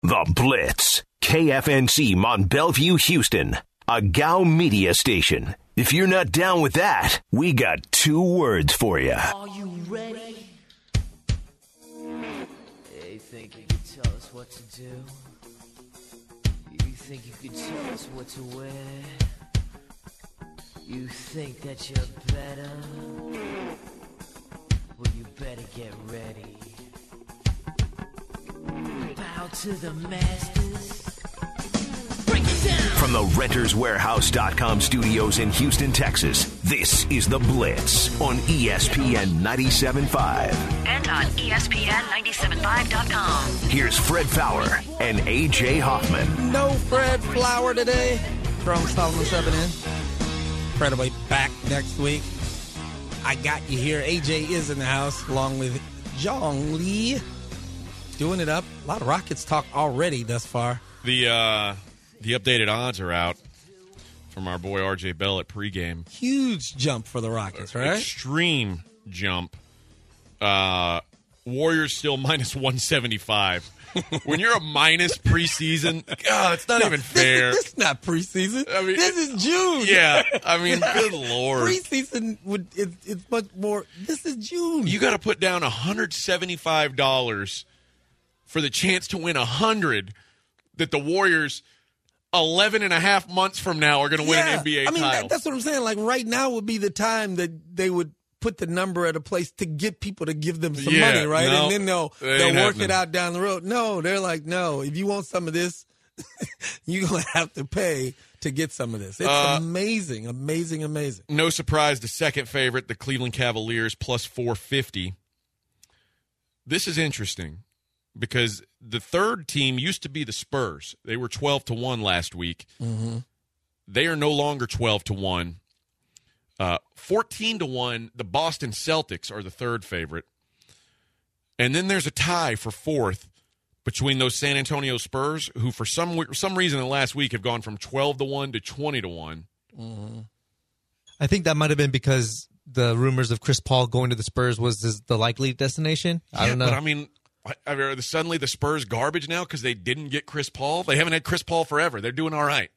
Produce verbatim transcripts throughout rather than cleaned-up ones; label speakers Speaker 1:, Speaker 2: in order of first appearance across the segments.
Speaker 1: The Blitz. K F N C Mont Bellevue, Houston. A G A U media station. If you're not down with that, we got two words for you.
Speaker 2: Are you ready? You think you could tell us what to do? You think you could tell us what to wear? You think that you're better? Well, you better get ready. Bow to the masters. Break it down.
Speaker 1: From the Renters Warehouse dot com studios in Houston, Texas, this is The Blitz on E S P N ninety-seven point five.
Speaker 3: And on E S P N ninety-seven point five dot com.
Speaker 1: Here's Fred Fowler and A J Hoffman.
Speaker 4: No Fred Flower today. Strong Solomon stepping in. Fred will be back next week. I got you here. A J is in the house along with Jong Lee. Doing it up. A lot of Rockets talk already thus far.
Speaker 5: The uh, the updated odds are out from our boy R J Bell at pregame.
Speaker 4: Huge jump for the Rockets, right?
Speaker 5: Extreme jump. Uh, Warriors still minus one seventy-five. When you're a minus preseason, God, it's not
Speaker 4: No,
Speaker 5: even
Speaker 4: this-
Speaker 5: fair.
Speaker 4: This is not preseason.
Speaker 5: I mean,
Speaker 4: this is June.
Speaker 5: Yeah, I mean, good Lord.
Speaker 4: Preseason would it, it's much more. This is June.
Speaker 5: You got to put down one hundred seventy-five dollars for the chance to win one hundred that the Warriors eleven and a half months from now are going to win
Speaker 4: Yeah.
Speaker 5: an N B A
Speaker 4: I mean,
Speaker 5: title.
Speaker 4: that, that's what I'm saying. Like right now would be the time that they would put the number at a place to get people to give them some
Speaker 5: Yeah,
Speaker 4: money, right?
Speaker 5: no,
Speaker 4: and then they'll
Speaker 5: that
Speaker 4: they'll
Speaker 5: ain't
Speaker 4: work
Speaker 5: happening.
Speaker 4: it out down the road. No, they're like, no, if you want some of this, you're gonna have to pay to get some of this. It's
Speaker 5: Uh,
Speaker 4: amazing, amazing, amazing.
Speaker 5: No surprise, the second favorite, the Cleveland Cavaliers, plus four fifty. This is interesting because the third team used to be the Spurs. They were twelve to one last week.
Speaker 4: Mm-hmm.
Speaker 5: They are no longer twelve to one. Uh, fourteen to one, the Boston Celtics are the third favorite. And then there's a tie for fourth between those San Antonio Spurs, who for some some reason in the last week have gone from twelve to one to twenty to one.
Speaker 4: Mm-hmm.
Speaker 6: I think that might have been because the rumors of Chris Paul going to the Spurs was this, the likely destination. I
Speaker 5: Yeah,
Speaker 6: don't know.
Speaker 5: But I mean, I, I mean, are the, suddenly the Spurs garbage now because they didn't get Chris Paul? They haven't had Chris Paul forever. They're doing all right.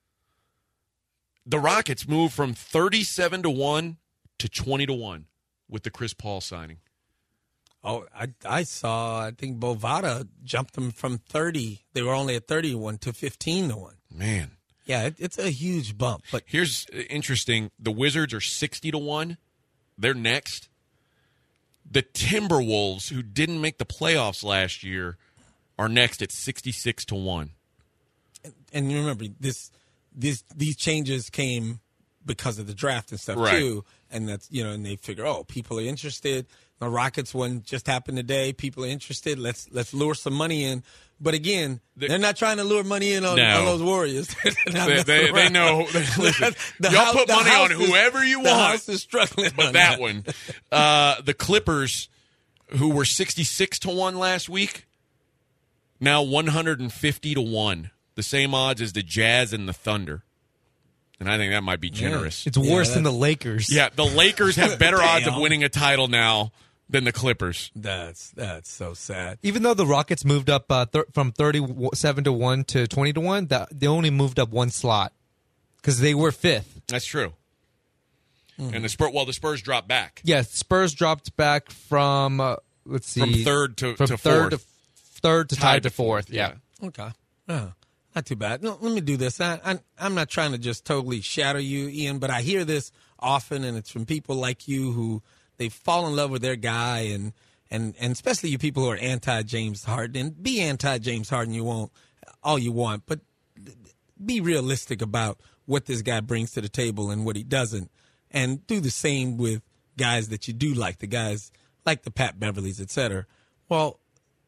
Speaker 5: The Rockets moved from thirty-seven to one to twenty to one with the Chris Paul signing.
Speaker 4: Oh, I I saw. I think Bovada jumped them from thirty. They were only at thirty to one to fifteen to one.
Speaker 5: Man.
Speaker 4: Yeah, it, it's a huge bump. But
Speaker 5: Here's interesting. The Wizards are sixty to one. They're next. The Timberwolves, who didn't make the playoffs last year, are next at sixty-six to one.
Speaker 4: and you remember this. This, these changes came because of the draft and stuff
Speaker 5: Right.
Speaker 4: too, and that's you know, and they figure, oh, people are interested. The Rockets one just happened today. People are interested. Let's let's lure some money in. But again,
Speaker 5: The-
Speaker 4: they're not trying to lure money in on,
Speaker 5: No.
Speaker 4: on those Warriors. They're not
Speaker 5: They,
Speaker 4: messing
Speaker 5: they, they
Speaker 4: around.
Speaker 5: know. They, listen,
Speaker 4: The
Speaker 5: y'all
Speaker 4: house-
Speaker 5: put
Speaker 4: the
Speaker 5: money
Speaker 4: house
Speaker 5: on
Speaker 4: is-
Speaker 5: whoever you
Speaker 4: the
Speaker 5: want.
Speaker 4: house is struggling,
Speaker 5: But
Speaker 4: on
Speaker 5: that one, uh, the Clippers, who were sixty-six to one last week, now one hundred fifty to one. The same odds as the Jazz and the Thunder. And I think that might be generous.
Speaker 6: it's worse
Speaker 4: Yeah,
Speaker 6: than the Lakers.
Speaker 5: Yeah, the Lakers have better odds of
Speaker 4: Damn.
Speaker 5: winning a title now than the Clippers.
Speaker 4: That's that's so sad.
Speaker 6: Even though the Rockets moved up uh, thir- from thirty-seven to one to twenty to one, that they only moved up one slot because they were fifth.
Speaker 5: That's true. And the Spurs, well, the Spurs dropped back
Speaker 6: Yes, Spurs dropped back from uh, let's see,
Speaker 5: from third to,
Speaker 6: from
Speaker 5: to
Speaker 6: third
Speaker 5: fourth.
Speaker 6: to third to tied, to fourth. Yeah.
Speaker 4: Okay. Oh, not too bad. No, let me do this. I, I, I'm not trying to just totally shadow you, Ian, but I hear this often, and it's from people like you who they fall in love with their guy, and and, and especially you people who are anti-James Harden. And be anti-James Harden you won't, all you want, but be realistic about what this guy brings to the table and what he doesn't, and do the same with guys that you do like, the guys like the Pat Beverleys, et cetera. Well,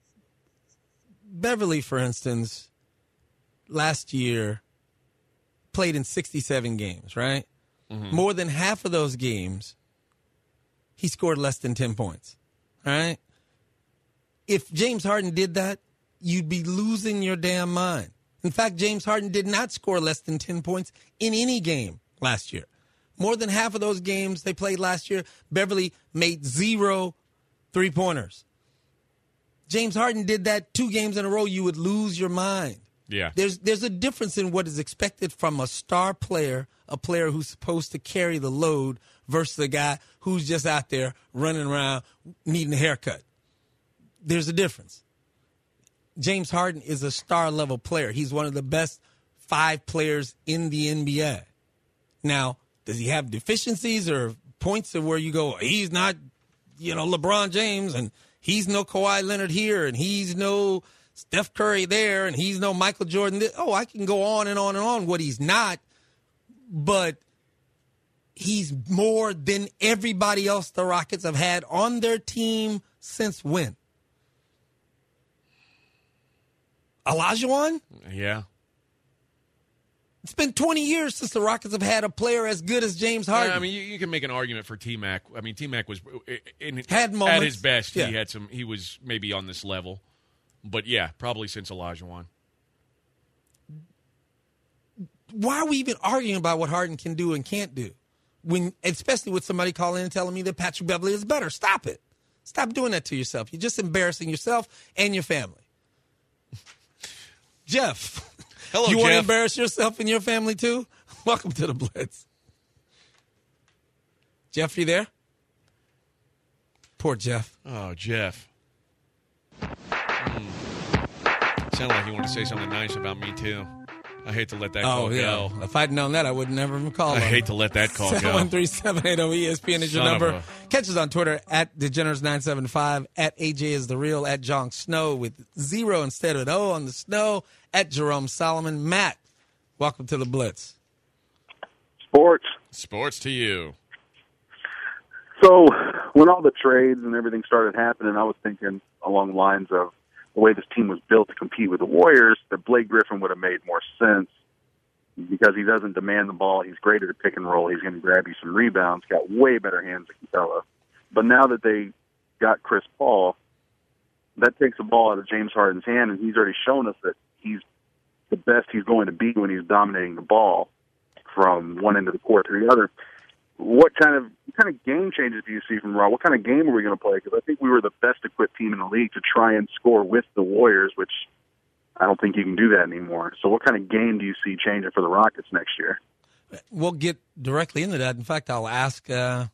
Speaker 4: Beverly, for instance, last year played in sixty-seven games, right? Mm-hmm. More than half of those games, he scored less than ten points, right? If James Harden did that, you'd be losing your damn mind. In fact, James Harden did not score less than ten points in any game last year. More than half of those games they played last year, Beverly made zero three-pointers. James Harden did that two games in a row, you would lose your mind.
Speaker 5: Yeah.
Speaker 4: There's there's a difference in what is expected from a star player, a player who's supposed to carry the load, versus a guy who's just out there running around needing a haircut. There's a difference. James Harden is a star-level player. He's one of the best five players in the N B A. Now, does he have deficiencies or points of where you go, he's not, you know, LeBron James, and he's no Kawhi Leonard here, and he's no Steph Curry there, and he's no Michael Jordan. Oh, I can go on and on and on what he's not, but he's more than everybody else the Rockets have had on their team since when? Olajuwon?
Speaker 5: Yeah.
Speaker 4: It's been twenty years since the Rockets have had a player as good as James Harden.
Speaker 5: Yeah, I mean, you, you can make an argument for T-Mac. I mean, T-Mac was in,
Speaker 4: had moments.
Speaker 5: At his best.
Speaker 4: Yeah.
Speaker 5: He had some. He was maybe on this level, but yeah, probably since Olajuwon.
Speaker 4: Why are we even arguing about what Harden can do and can't do? When, especially with somebody calling and telling me that Patrick Beverley is better. Stop it. Stop doing that to yourself. You're just embarrassing yourself and your family. Jeff.
Speaker 5: Hello,
Speaker 4: you
Speaker 5: Jeff.
Speaker 4: want to embarrass yourself and your family too? Welcome to the Blitz. Jeff, you there? Poor Jeff.
Speaker 5: Oh, Jeff. Mm. Sounded like you want to say something nice about me too. I hate to let that call
Speaker 4: Oh, yeah.
Speaker 5: go.
Speaker 4: If I'd known that, I would never even call
Speaker 5: I
Speaker 4: him.
Speaker 5: hate to let that call
Speaker 4: seven one three,
Speaker 5: go.
Speaker 4: seven eight zero, E S P N is your
Speaker 5: Son of
Speaker 4: number.
Speaker 5: a-
Speaker 4: Catch us on Twitter at Degenerates nine seven five, at A J is the real, at John Snow with zero instead of an O on the snow, at Jerome Solomon. Matt, welcome to the Blitz.
Speaker 7: Sports.
Speaker 5: Sports to you.
Speaker 7: So when all the trades and everything started happening, I was thinking along the lines of the way this team was built to compete with the Warriors, that Blake Griffin would have made more sense because he doesn't demand the ball. He's great at a pick and roll. He's going to grab you some rebounds, got way better hands than Capella. But now that they got Chris Paul, that takes the ball out of James Harden's hand, and he's already shown us that he's the best he's going to be when he's dominating the ball from one end of the court to the other. What kind of what kind of game changes do you see from Raw? What kind of game are we going to play? Because I think we were the best equipped team in the league to try and score with the Warriors, which I don't think you can do that anymore. So what kind of game do you see changing for the Rockets next year?
Speaker 4: We'll get directly into that. In fact, I'll ask uh,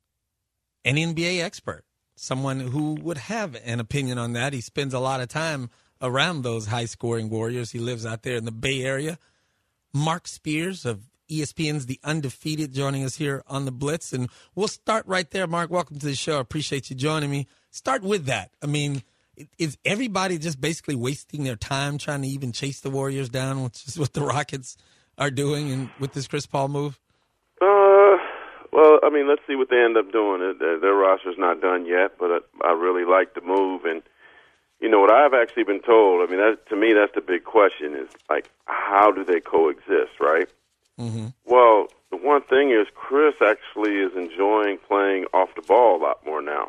Speaker 4: an N B A expert, someone who would have an opinion on that. He spends a lot of time around those high-scoring Warriors. He lives out there in the Bay Area. Mark Spears of E S P N's The Undefeated joining us here on the Blitz. And we'll start right there. Mark, welcome to the show. I appreciate you joining me. Start with that. I mean, is everybody just basically wasting their time trying to even chase the Warriors down, which is what the Rockets are doing and with this Chris Paul move?
Speaker 8: Uh, well, I mean, let's see what they end up doing. Their, their roster's not done yet, but I, I really like the move. And, you know, what I've actually been told, I mean, that, to me, that's the big question is, like, how do they coexist, right?
Speaker 4: Mm-hmm.
Speaker 8: Well, the one thing is Chris actually is enjoying playing off the ball a lot more now.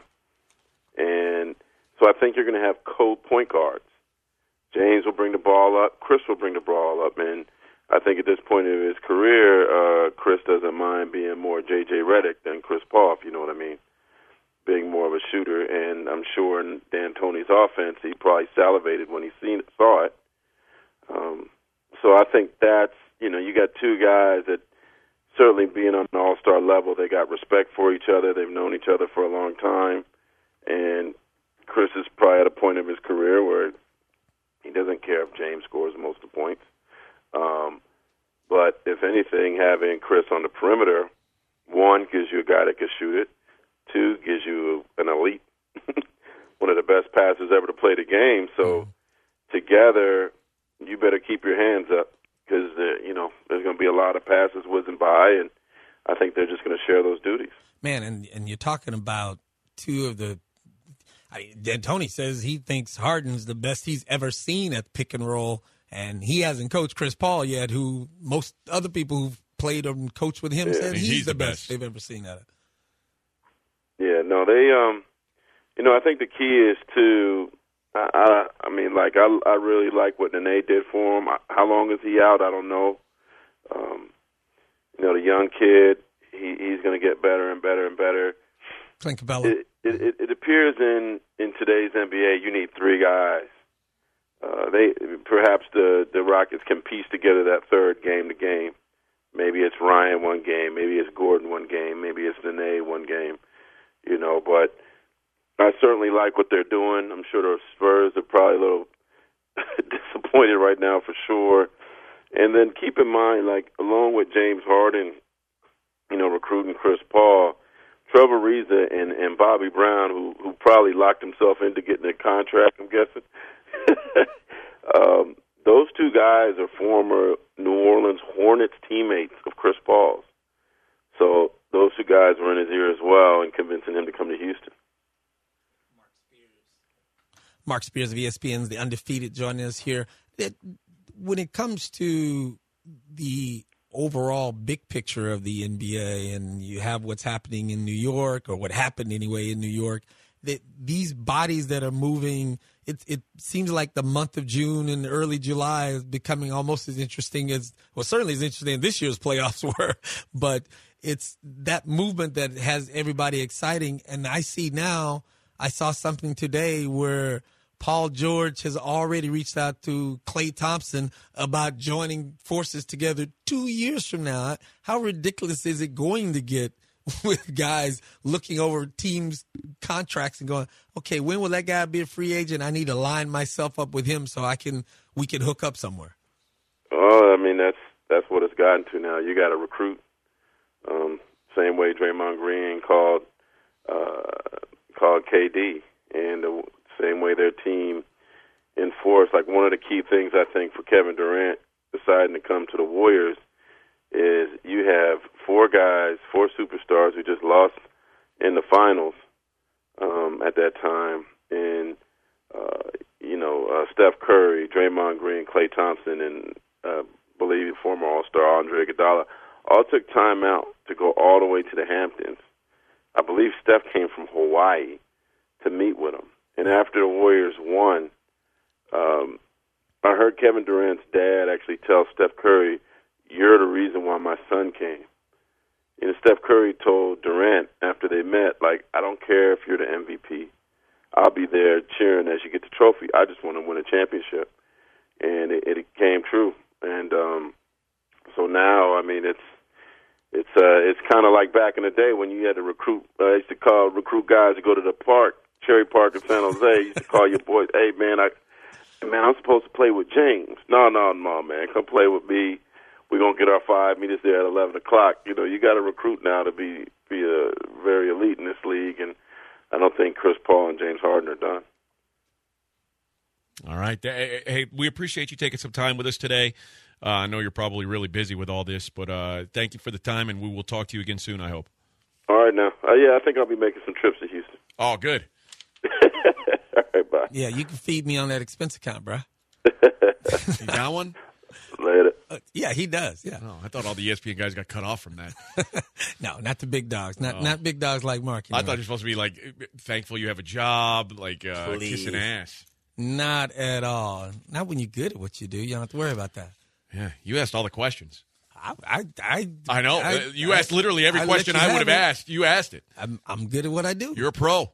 Speaker 8: And so I think you're going to have co-point guards. James will bring the ball up. Chris will bring the ball up. And I think at this point in his career, uh, Chris doesn't mind being more J J Redick than Chris Paul, if you know what I mean, being more of a shooter. And I'm sure in D'Antoni's offense, he probably salivated when he seen it, saw it. Um, so I think that's, you know, you got two guys that certainly being on an all-star level, they got respect for each other. They've known each other for a long time. And Chris is probably at a point of his career where he doesn't care if James scores most of the points. Um, but if anything, having Chris on the perimeter, one, gives you a guy that can shoot it. Two, gives you an elite, one of the best passers ever to play the game. So together, you better keep your hands up because, uh, you know, there's going to be a lot of passes whizzing by, and I think they're just going to share those duties.
Speaker 4: Man, and, and you're talking about two of the I mean, D'Antoni says he thinks Harden's the best he's ever seen at pick and roll, and he hasn't coached Chris Paul yet, who most other people who've played and coached with him
Speaker 8: yeah,
Speaker 4: said he's,
Speaker 5: he's
Speaker 4: the
Speaker 5: the
Speaker 4: best.
Speaker 5: best
Speaker 4: they've ever seen at it.
Speaker 8: Yeah, no, they, um, you know, I think the key is to, I, I, I mean, like, I, I really like what Nene did for him. How long is he out? I don't know. Um, you know, the young kid, he, he's going to get better and better and better.
Speaker 4: Clint Capella.
Speaker 8: It, it, it, it appears in, in today's N B A you need three guys. Uh, they perhaps the the Rockets can piece together that third game to game. Maybe it's Ryan one game, maybe it's Gordon one game, maybe it's Nene one game. You know, but I certainly like what they're doing. I'm sure the Spurs are probably a little disappointed right now for sure. And then keep in mind, like, along with James Harden, you know, recruiting Chris Paul, Trevor Ariza and, and Bobby Brown, who, who probably locked himself into getting a contract, I'm guessing, um, those two guys are former New Orleans Hornets teammates of Chris Paul's. So those two guys were in his ear as well and convincing him to come to Houston.
Speaker 4: Mark Spears of E S P N's The Undefeated joining us here. It, when it comes to the overall big picture of the N B A, and you have what's happening in New York, or what happened anyway in New York, that these bodies that are moving, it, it seems like the month of June and early July is becoming almost as interesting as, well, certainly as interesting as this year's playoffs were, but it's that movement that has everybody exciting. And I see now, I saw something today where Paul George has already reached out to Klay Thompson about joining forces together two years from now. How ridiculous is it going to get with guys looking over teams' contracts and going, okay, when will that guy be a free agent? I need to line myself up with him so I can we can hook up somewhere.
Speaker 8: Oh, I mean, that's that's what it's gotten to now. You got to recruit. Um, same way Draymond Green called uh, called K D, and the same way their team enforced. Like, one of the key things I think for Kevin Durant deciding to come to the Warriors is you have four guys, four superstars who just lost in the finals um, at that time, and uh, you know uh, Steph Curry, Draymond Green, Klay Thompson, and uh, I believe former All-Star Andre Iguodala all took time out to go all the way to the Hamptons. I believe Steph came from Hawaii to meet with him. And after the Warriors won, um, I heard Kevin Durant's dad actually tell Steph Curry, "You're the reason why my son came." And Steph Curry told Durant after they met, like, "I don't care if you're the M V P. I'll be there cheering as you get the trophy. I just want to win a championship." And it, it came true. And um, so now, I mean, it's it's uh, it's kind of like back in the day when you had to recruit. Uh, I used to call recruit guys to go to the park. Cherry Park in San Jose, you used to call your boys, "Hey, man, I, man, I'm supposed to play with James." No, no, no, man, come play with me. We're going to get our five meters there at eleven o'clock. You know, you got to recruit now to be, be a very elite in this league, and I don't think Chris Paul and James Harden are done.
Speaker 5: All right. Hey, we appreciate you taking some time with us today. Uh, I know you're probably really busy with all this, but uh, thank you for the time, and we will talk to you again soon, I hope.
Speaker 8: All right, now. Uh, yeah, I think I'll be making some trips to Houston.
Speaker 5: Oh, good.
Speaker 8: All right, bye.
Speaker 4: Yeah, you can feed me on that expense account, bro.
Speaker 5: You got one?
Speaker 8: Later.
Speaker 4: Uh, yeah, he does. Yeah.
Speaker 5: Oh, I thought all the E S P N guys got cut off from that.
Speaker 4: No, not the big dogs. Not
Speaker 5: Oh.
Speaker 4: not big dogs like Mark. you
Speaker 5: I
Speaker 4: know.
Speaker 5: thought you were supposed to be like thankful you have a job, like uh,
Speaker 4: Please.
Speaker 5: kissing ass.
Speaker 4: Not at all. Not when you're good at what you do. You don't have to worry about that.
Speaker 5: Yeah, you asked all the questions.
Speaker 4: I I I,
Speaker 5: I know.
Speaker 4: I-
Speaker 5: Uh, you
Speaker 4: I-
Speaker 5: asked literally every
Speaker 4: I let
Speaker 5: question
Speaker 4: you
Speaker 5: I would
Speaker 4: have
Speaker 5: have
Speaker 4: it.
Speaker 5: asked. You asked it.
Speaker 4: I'm I'm good at what I do.
Speaker 5: You're a pro.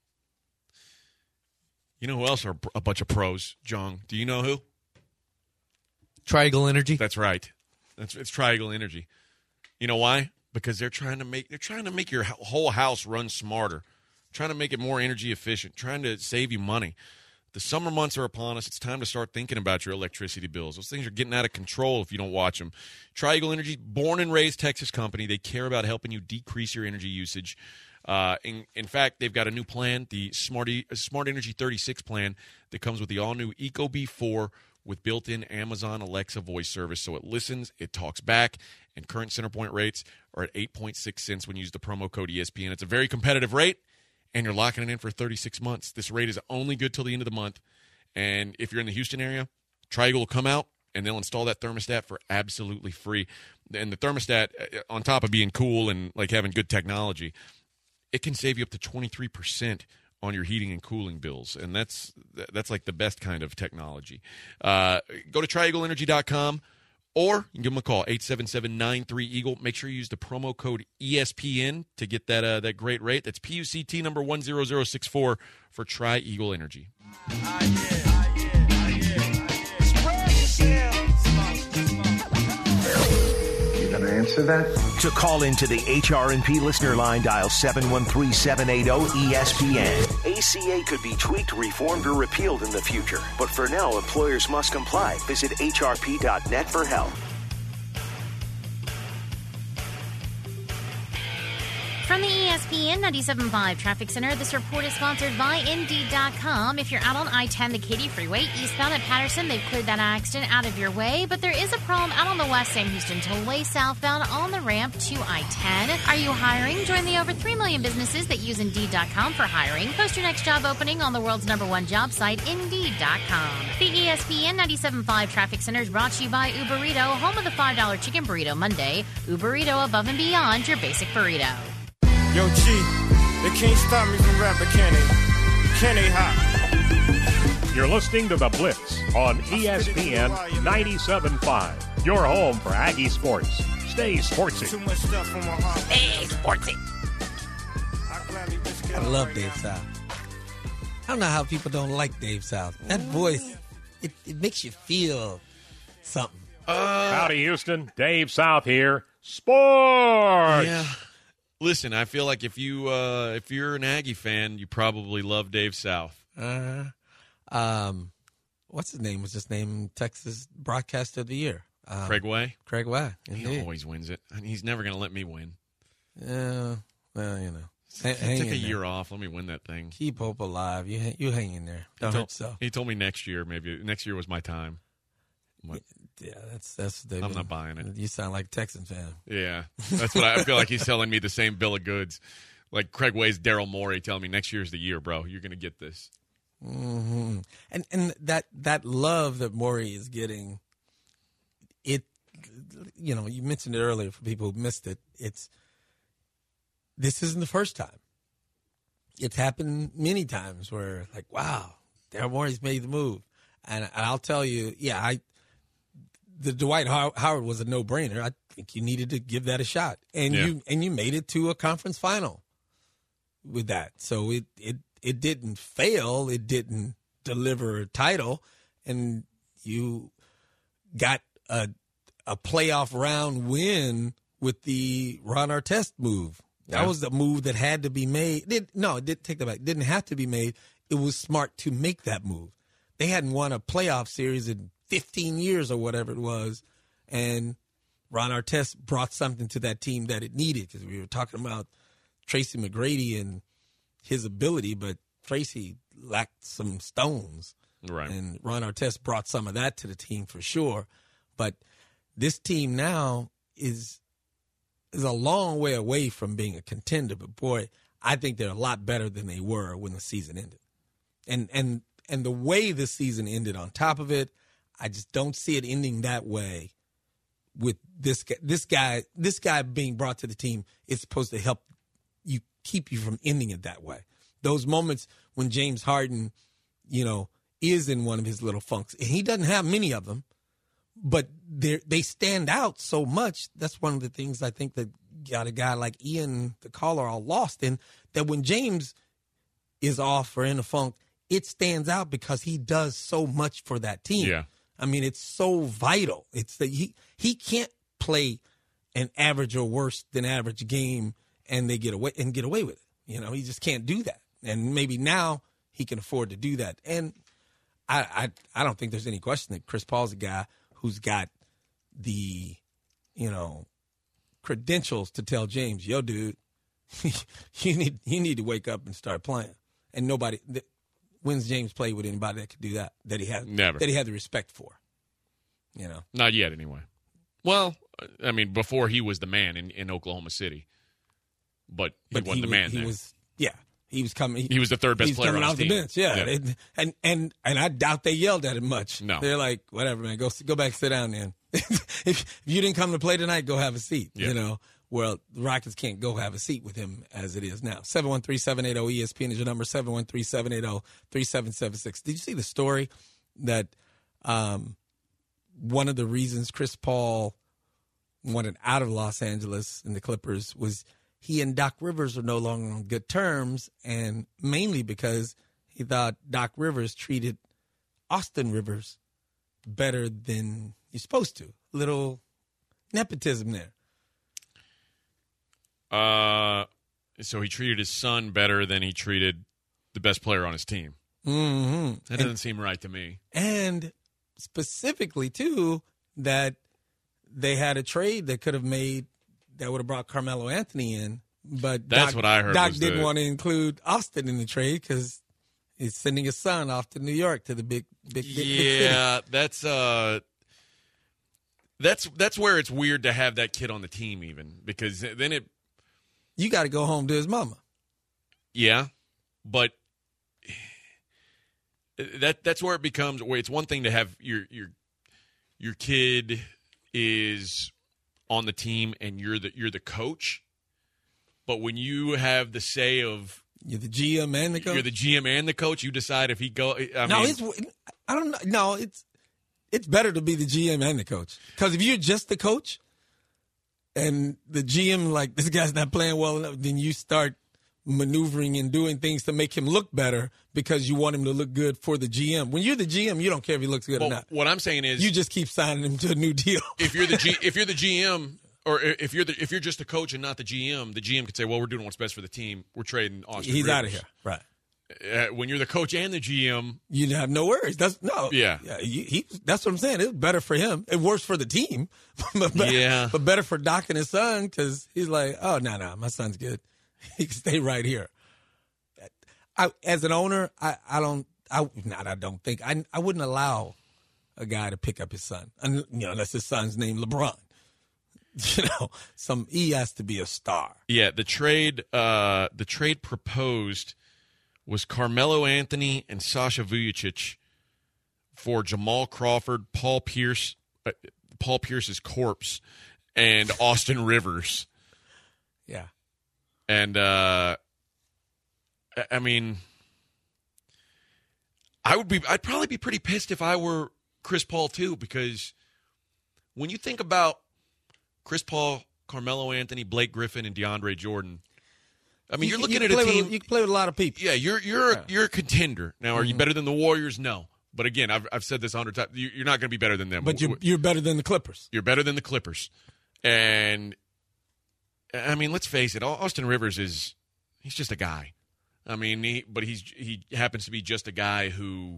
Speaker 5: You know who else are a bunch of pros, Jong? Do you know who?
Speaker 6: Triangle Energy.
Speaker 5: That's right. That's it's Triangle Energy. You know why? Because they're trying to make they're trying to make your whole house run smarter, trying to make it more energy efficient, trying to save you money. The summer months are upon us. It's time to start thinking about your electricity bills. Those things are getting out of control if you don't watch them. Triangle Energy, born and raised Texas company. They care about helping you decrease your energy usage. Uh, in, in fact, they've got a new plan, the Smart, e- Smart Energy thirty-six plan, that comes with the all-new ecobee four with built-in Amazon Alexa voice service. So it listens, it talks back, and current CenterPoint rates are at eight point six cents when you use the promo code E S P N. It's a very competitive rate, and you're locking it in for thirty-six months. This rate is only good till the end of the month. And if you're in the Houston area, Triangle will come out, and they'll install that thermostat for absolutely free. And the thermostat, on top of being cool and like having good technology, it can save you up to twenty-three percent on your heating and cooling bills, and that's that's like the best kind of technology. Uh, go to triangle energy dot com Or you can give them a call, eight seven seven, nine three, EAGLE. Make sure you use the promo code E S P N to get that uh, that great rate. That's P U C T number one zero zero six four for Tri-Eagle Energy.
Speaker 9: Answer that?
Speaker 1: To call into the H R and P listener line, dial seven one three, seven eight zero, E S P N. A C A could be tweaked, reformed, or repealed in the future. But for now, employers must comply. Visit H R P dot net for help.
Speaker 10: From the E S P N ninety-seven point five Traffic Center, this report is sponsored by Indeed dot com. If you're out on I ten, the Katy Freeway, eastbound at Patterson, they've cleared that accident out of your way. But there is a problem out on the west Sam Houston Tollway southbound on the ramp to I ten. Are you hiring? Join the over three million businesses that use Indeed dot com for hiring. Post your next job opening on the world's number one job site, Indeed dot com. The E S P N ninety-seven point five Traffic Center is brought to you by Uberito, home of the five dollar Chicken Burrito Monday. Uberito, above and beyond your basic burrito.
Speaker 11: Yo, G, they can't stop me from rapping, can they? Can they hop?
Speaker 12: You're listening to The Blitz on E S P N ninety-seven point five. Your home for Aggie sports. Stay sportsy.
Speaker 11: Too much stuff on my heart.
Speaker 4: Hey, sportsy. I love Dave South. I don't know how people don't like Dave South. That voice, it, it makes you feel something.
Speaker 12: Uh, Howdy, Houston. Dave South here. Sports.
Speaker 5: Yeah. Listen, I feel like if you uh, if you're an Aggie fan, you probably love Dave South.
Speaker 4: Uh, um, what's his name? Was his name Texas Broadcaster of the Year? Um,
Speaker 5: Craig Way.
Speaker 4: Craig Way.
Speaker 5: He
Speaker 4: indeed.
Speaker 5: always wins it. I mean, he's never going to let me win.
Speaker 4: Yeah. Well, you know,
Speaker 5: Hang,
Speaker 4: hang
Speaker 5: take a
Speaker 4: in
Speaker 5: year
Speaker 4: there.
Speaker 5: off. Let me win that thing.
Speaker 4: Keep hope alive. You you hang in there. Don't
Speaker 5: he
Speaker 4: hurt
Speaker 5: told,
Speaker 4: yourself.
Speaker 5: He told me next year. Maybe next year was my time. What?
Speaker 4: Yeah, that's that's. What
Speaker 5: I'm
Speaker 4: been,
Speaker 5: not buying it.
Speaker 4: You sound like a Texan fan.
Speaker 5: Yeah, that's what I, I feel like. He's telling me the same bill of goods. Like Craig Way's Daryl Morey telling me next year's the year, bro. You're going to get this.
Speaker 4: Mm-hmm. And and that that love that Morey is getting, it, you know, you mentioned it earlier for people who missed it. It's this isn't the first time. It's happened many times where like, wow, Daryl Morey's made the move, and I'll tell you, yeah, I the Dwight Howard was a no brainer. I think you needed to give that a shot, and
Speaker 5: Yeah.
Speaker 4: you and you made it to a conference final with that. So it, it, it didn't fail. It didn't deliver a title. And you got a, a playoff round win with the Ron Artest move. That
Speaker 5: Yeah.
Speaker 4: was the move that had to be made. It, no, it didn't take that back. It didn't have to be made. It was smart to make that move. They hadn't won a playoff series in fifteen years or whatever it was. And Ron Artest brought something to that team that it needed, because we were talking about Tracy McGrady and his ability, but Tracy lacked some stones.
Speaker 5: Right.
Speaker 4: And Ron Artest brought some of that to the team for sure. But this team now is is a long way away from being a contender. But, boy, I think they're a lot better than they were when the season ended. And and and the way the season ended on top of it, I just don't see it ending that way with this guy. This guy, this guy being brought to the team is supposed to help you keep you from ending it that way. Those moments when James Harden, you know, is in one of his little funks, and he doesn't have many of them, but they they stand out so much. That's one of the things I think that got a guy like Ian, the caller, all lost in, that when James is off or in a funk, it stands out because he does so much for that team.
Speaker 5: Yeah.
Speaker 4: I mean, it's so vital. It's that he he can't play an average or worse than average game and they get away and get away with it. You know, he just can't do that. And maybe now he can afford to do that. And I I, I don't think there's any question that Chris Paul's a guy who's got the, you know, credentials to tell James, yo, dude, you need you need to wake up and start playing. And nobody th- when's James played with anybody that could do that, that he had
Speaker 5: Never.
Speaker 4: that he had the respect for. You know.
Speaker 5: Not yet, anyway. Well, I mean, before he was the man in, in Oklahoma City, but he
Speaker 4: But
Speaker 5: wasn't
Speaker 4: he
Speaker 5: the
Speaker 4: was,
Speaker 5: man
Speaker 4: he
Speaker 5: there.
Speaker 4: was yeah. He was coming.
Speaker 5: He was the third best
Speaker 4: he was
Speaker 5: player
Speaker 4: coming
Speaker 5: on
Speaker 4: off
Speaker 5: his
Speaker 4: the
Speaker 5: team.
Speaker 4: bench. Yeah,
Speaker 5: Yeah.
Speaker 4: They- and and and I doubt they yelled at him much.
Speaker 5: No.
Speaker 4: They're like, whatever, man. Go go back, sit down, then. if, if you didn't come to play tonight, go have a seat.
Speaker 5: Yeah.
Speaker 4: You know. Well, the Rockets can't go have a seat with him as it is now. seven one three, seven eight zero, E S P N is your number. seven one three, seven eight zero, three seven seven six. Did you see the story that um, one of the reasons Chris Paul wanted out of Los Angeles and the Clippers was he and Doc Rivers are no longer on good terms, and mainly because he thought Doc Rivers treated Austin Rivers better than you're supposed to. Little nepotism there.
Speaker 5: Uh, so he treated his son better than he treated the best player on his team.
Speaker 4: Mm-hmm.
Speaker 5: That doesn't and, seem right to me.
Speaker 4: And specifically, too, that they had a trade that could have made that would have brought Carmelo Anthony in. But
Speaker 5: that's
Speaker 4: Doc,
Speaker 5: what I heard.
Speaker 4: Doc didn't
Speaker 5: the...
Speaker 4: want to include Austin in the trade because he's sending his son off to New York to the big, big, big,
Speaker 5: yeah,
Speaker 4: big city.
Speaker 5: Yeah, that's uh, that's that's where it's weird to have that kid on the team, even because then it.
Speaker 4: You got to go home to his mama.
Speaker 5: Yeah, but that that's where it becomes. Where it's one thing to have your your your kid is on the team and you're the you're the coach, but when you have the say of
Speaker 4: you're the G M and the coach,
Speaker 5: you're the G M and the coach. You decide if he go. I
Speaker 4: no,
Speaker 5: mean,
Speaker 4: it's I don't know. No, it's it's better to be the G M and the coach because if you're just the coach. And the G M, like, this guy's not playing well enough, then you start maneuvering and doing things to make him look better because you want him to look good for the G M. When you're the G M, you don't care if he looks good
Speaker 5: well,
Speaker 4: or not.
Speaker 5: What I'm saying is,
Speaker 4: you just keep signing him to a new deal.
Speaker 5: if you're the G, if you're the G M, or if you're the if you're just the coach and not the G M, the G M could say, "Well, we're doing what's best for the team. We're trading Austin.
Speaker 4: He's
Speaker 5: Rivers.
Speaker 4: out of here." Right.
Speaker 5: Uh, when you're the coach and the G M,
Speaker 4: you have no worries. That's no.
Speaker 5: Yeah.
Speaker 4: yeah he, he, that's what I'm saying. It's better for him. It works for the team. but better,
Speaker 5: yeah.
Speaker 4: But better for Doc and his son because he's like, oh no, no, my son's good. He can stay right here. I, as an owner, I, I don't. I not. I don't think I. I wouldn't allow a guy to pick up his son, you know, unless his son's named LeBron. You know, some he has to be a star.
Speaker 5: Yeah. The trade. Uh, the trade proposed. Was Carmelo Anthony and Sasha Vujacic for Jamal Crawford, Paul Pierce, uh, Paul Pierce's corpse, and Austin Rivers.
Speaker 4: Yeah.
Speaker 5: And, uh, I mean, I would be, I'd probably be pretty pissed if I were Chris Paul, too, because when you think about Chris Paul, Carmelo Anthony, Blake Griffin, and DeAndre Jordan, I mean,
Speaker 4: you,
Speaker 5: you're looking
Speaker 4: you
Speaker 5: at a team.
Speaker 4: With, you can play with a lot of people.
Speaker 5: Yeah, you're you're
Speaker 4: yeah.
Speaker 5: you're a contender. Now, are
Speaker 4: mm-hmm.
Speaker 5: you better than the Warriors? No. But again, I've I've said this a hundred times. You're not going to be better than them.
Speaker 4: But you're you're better than the Clippers.
Speaker 5: You're better than the Clippers. And I mean, let's face it. Austin Rivers is he's just a guy. I mean, he, but he's he happens to be just a guy who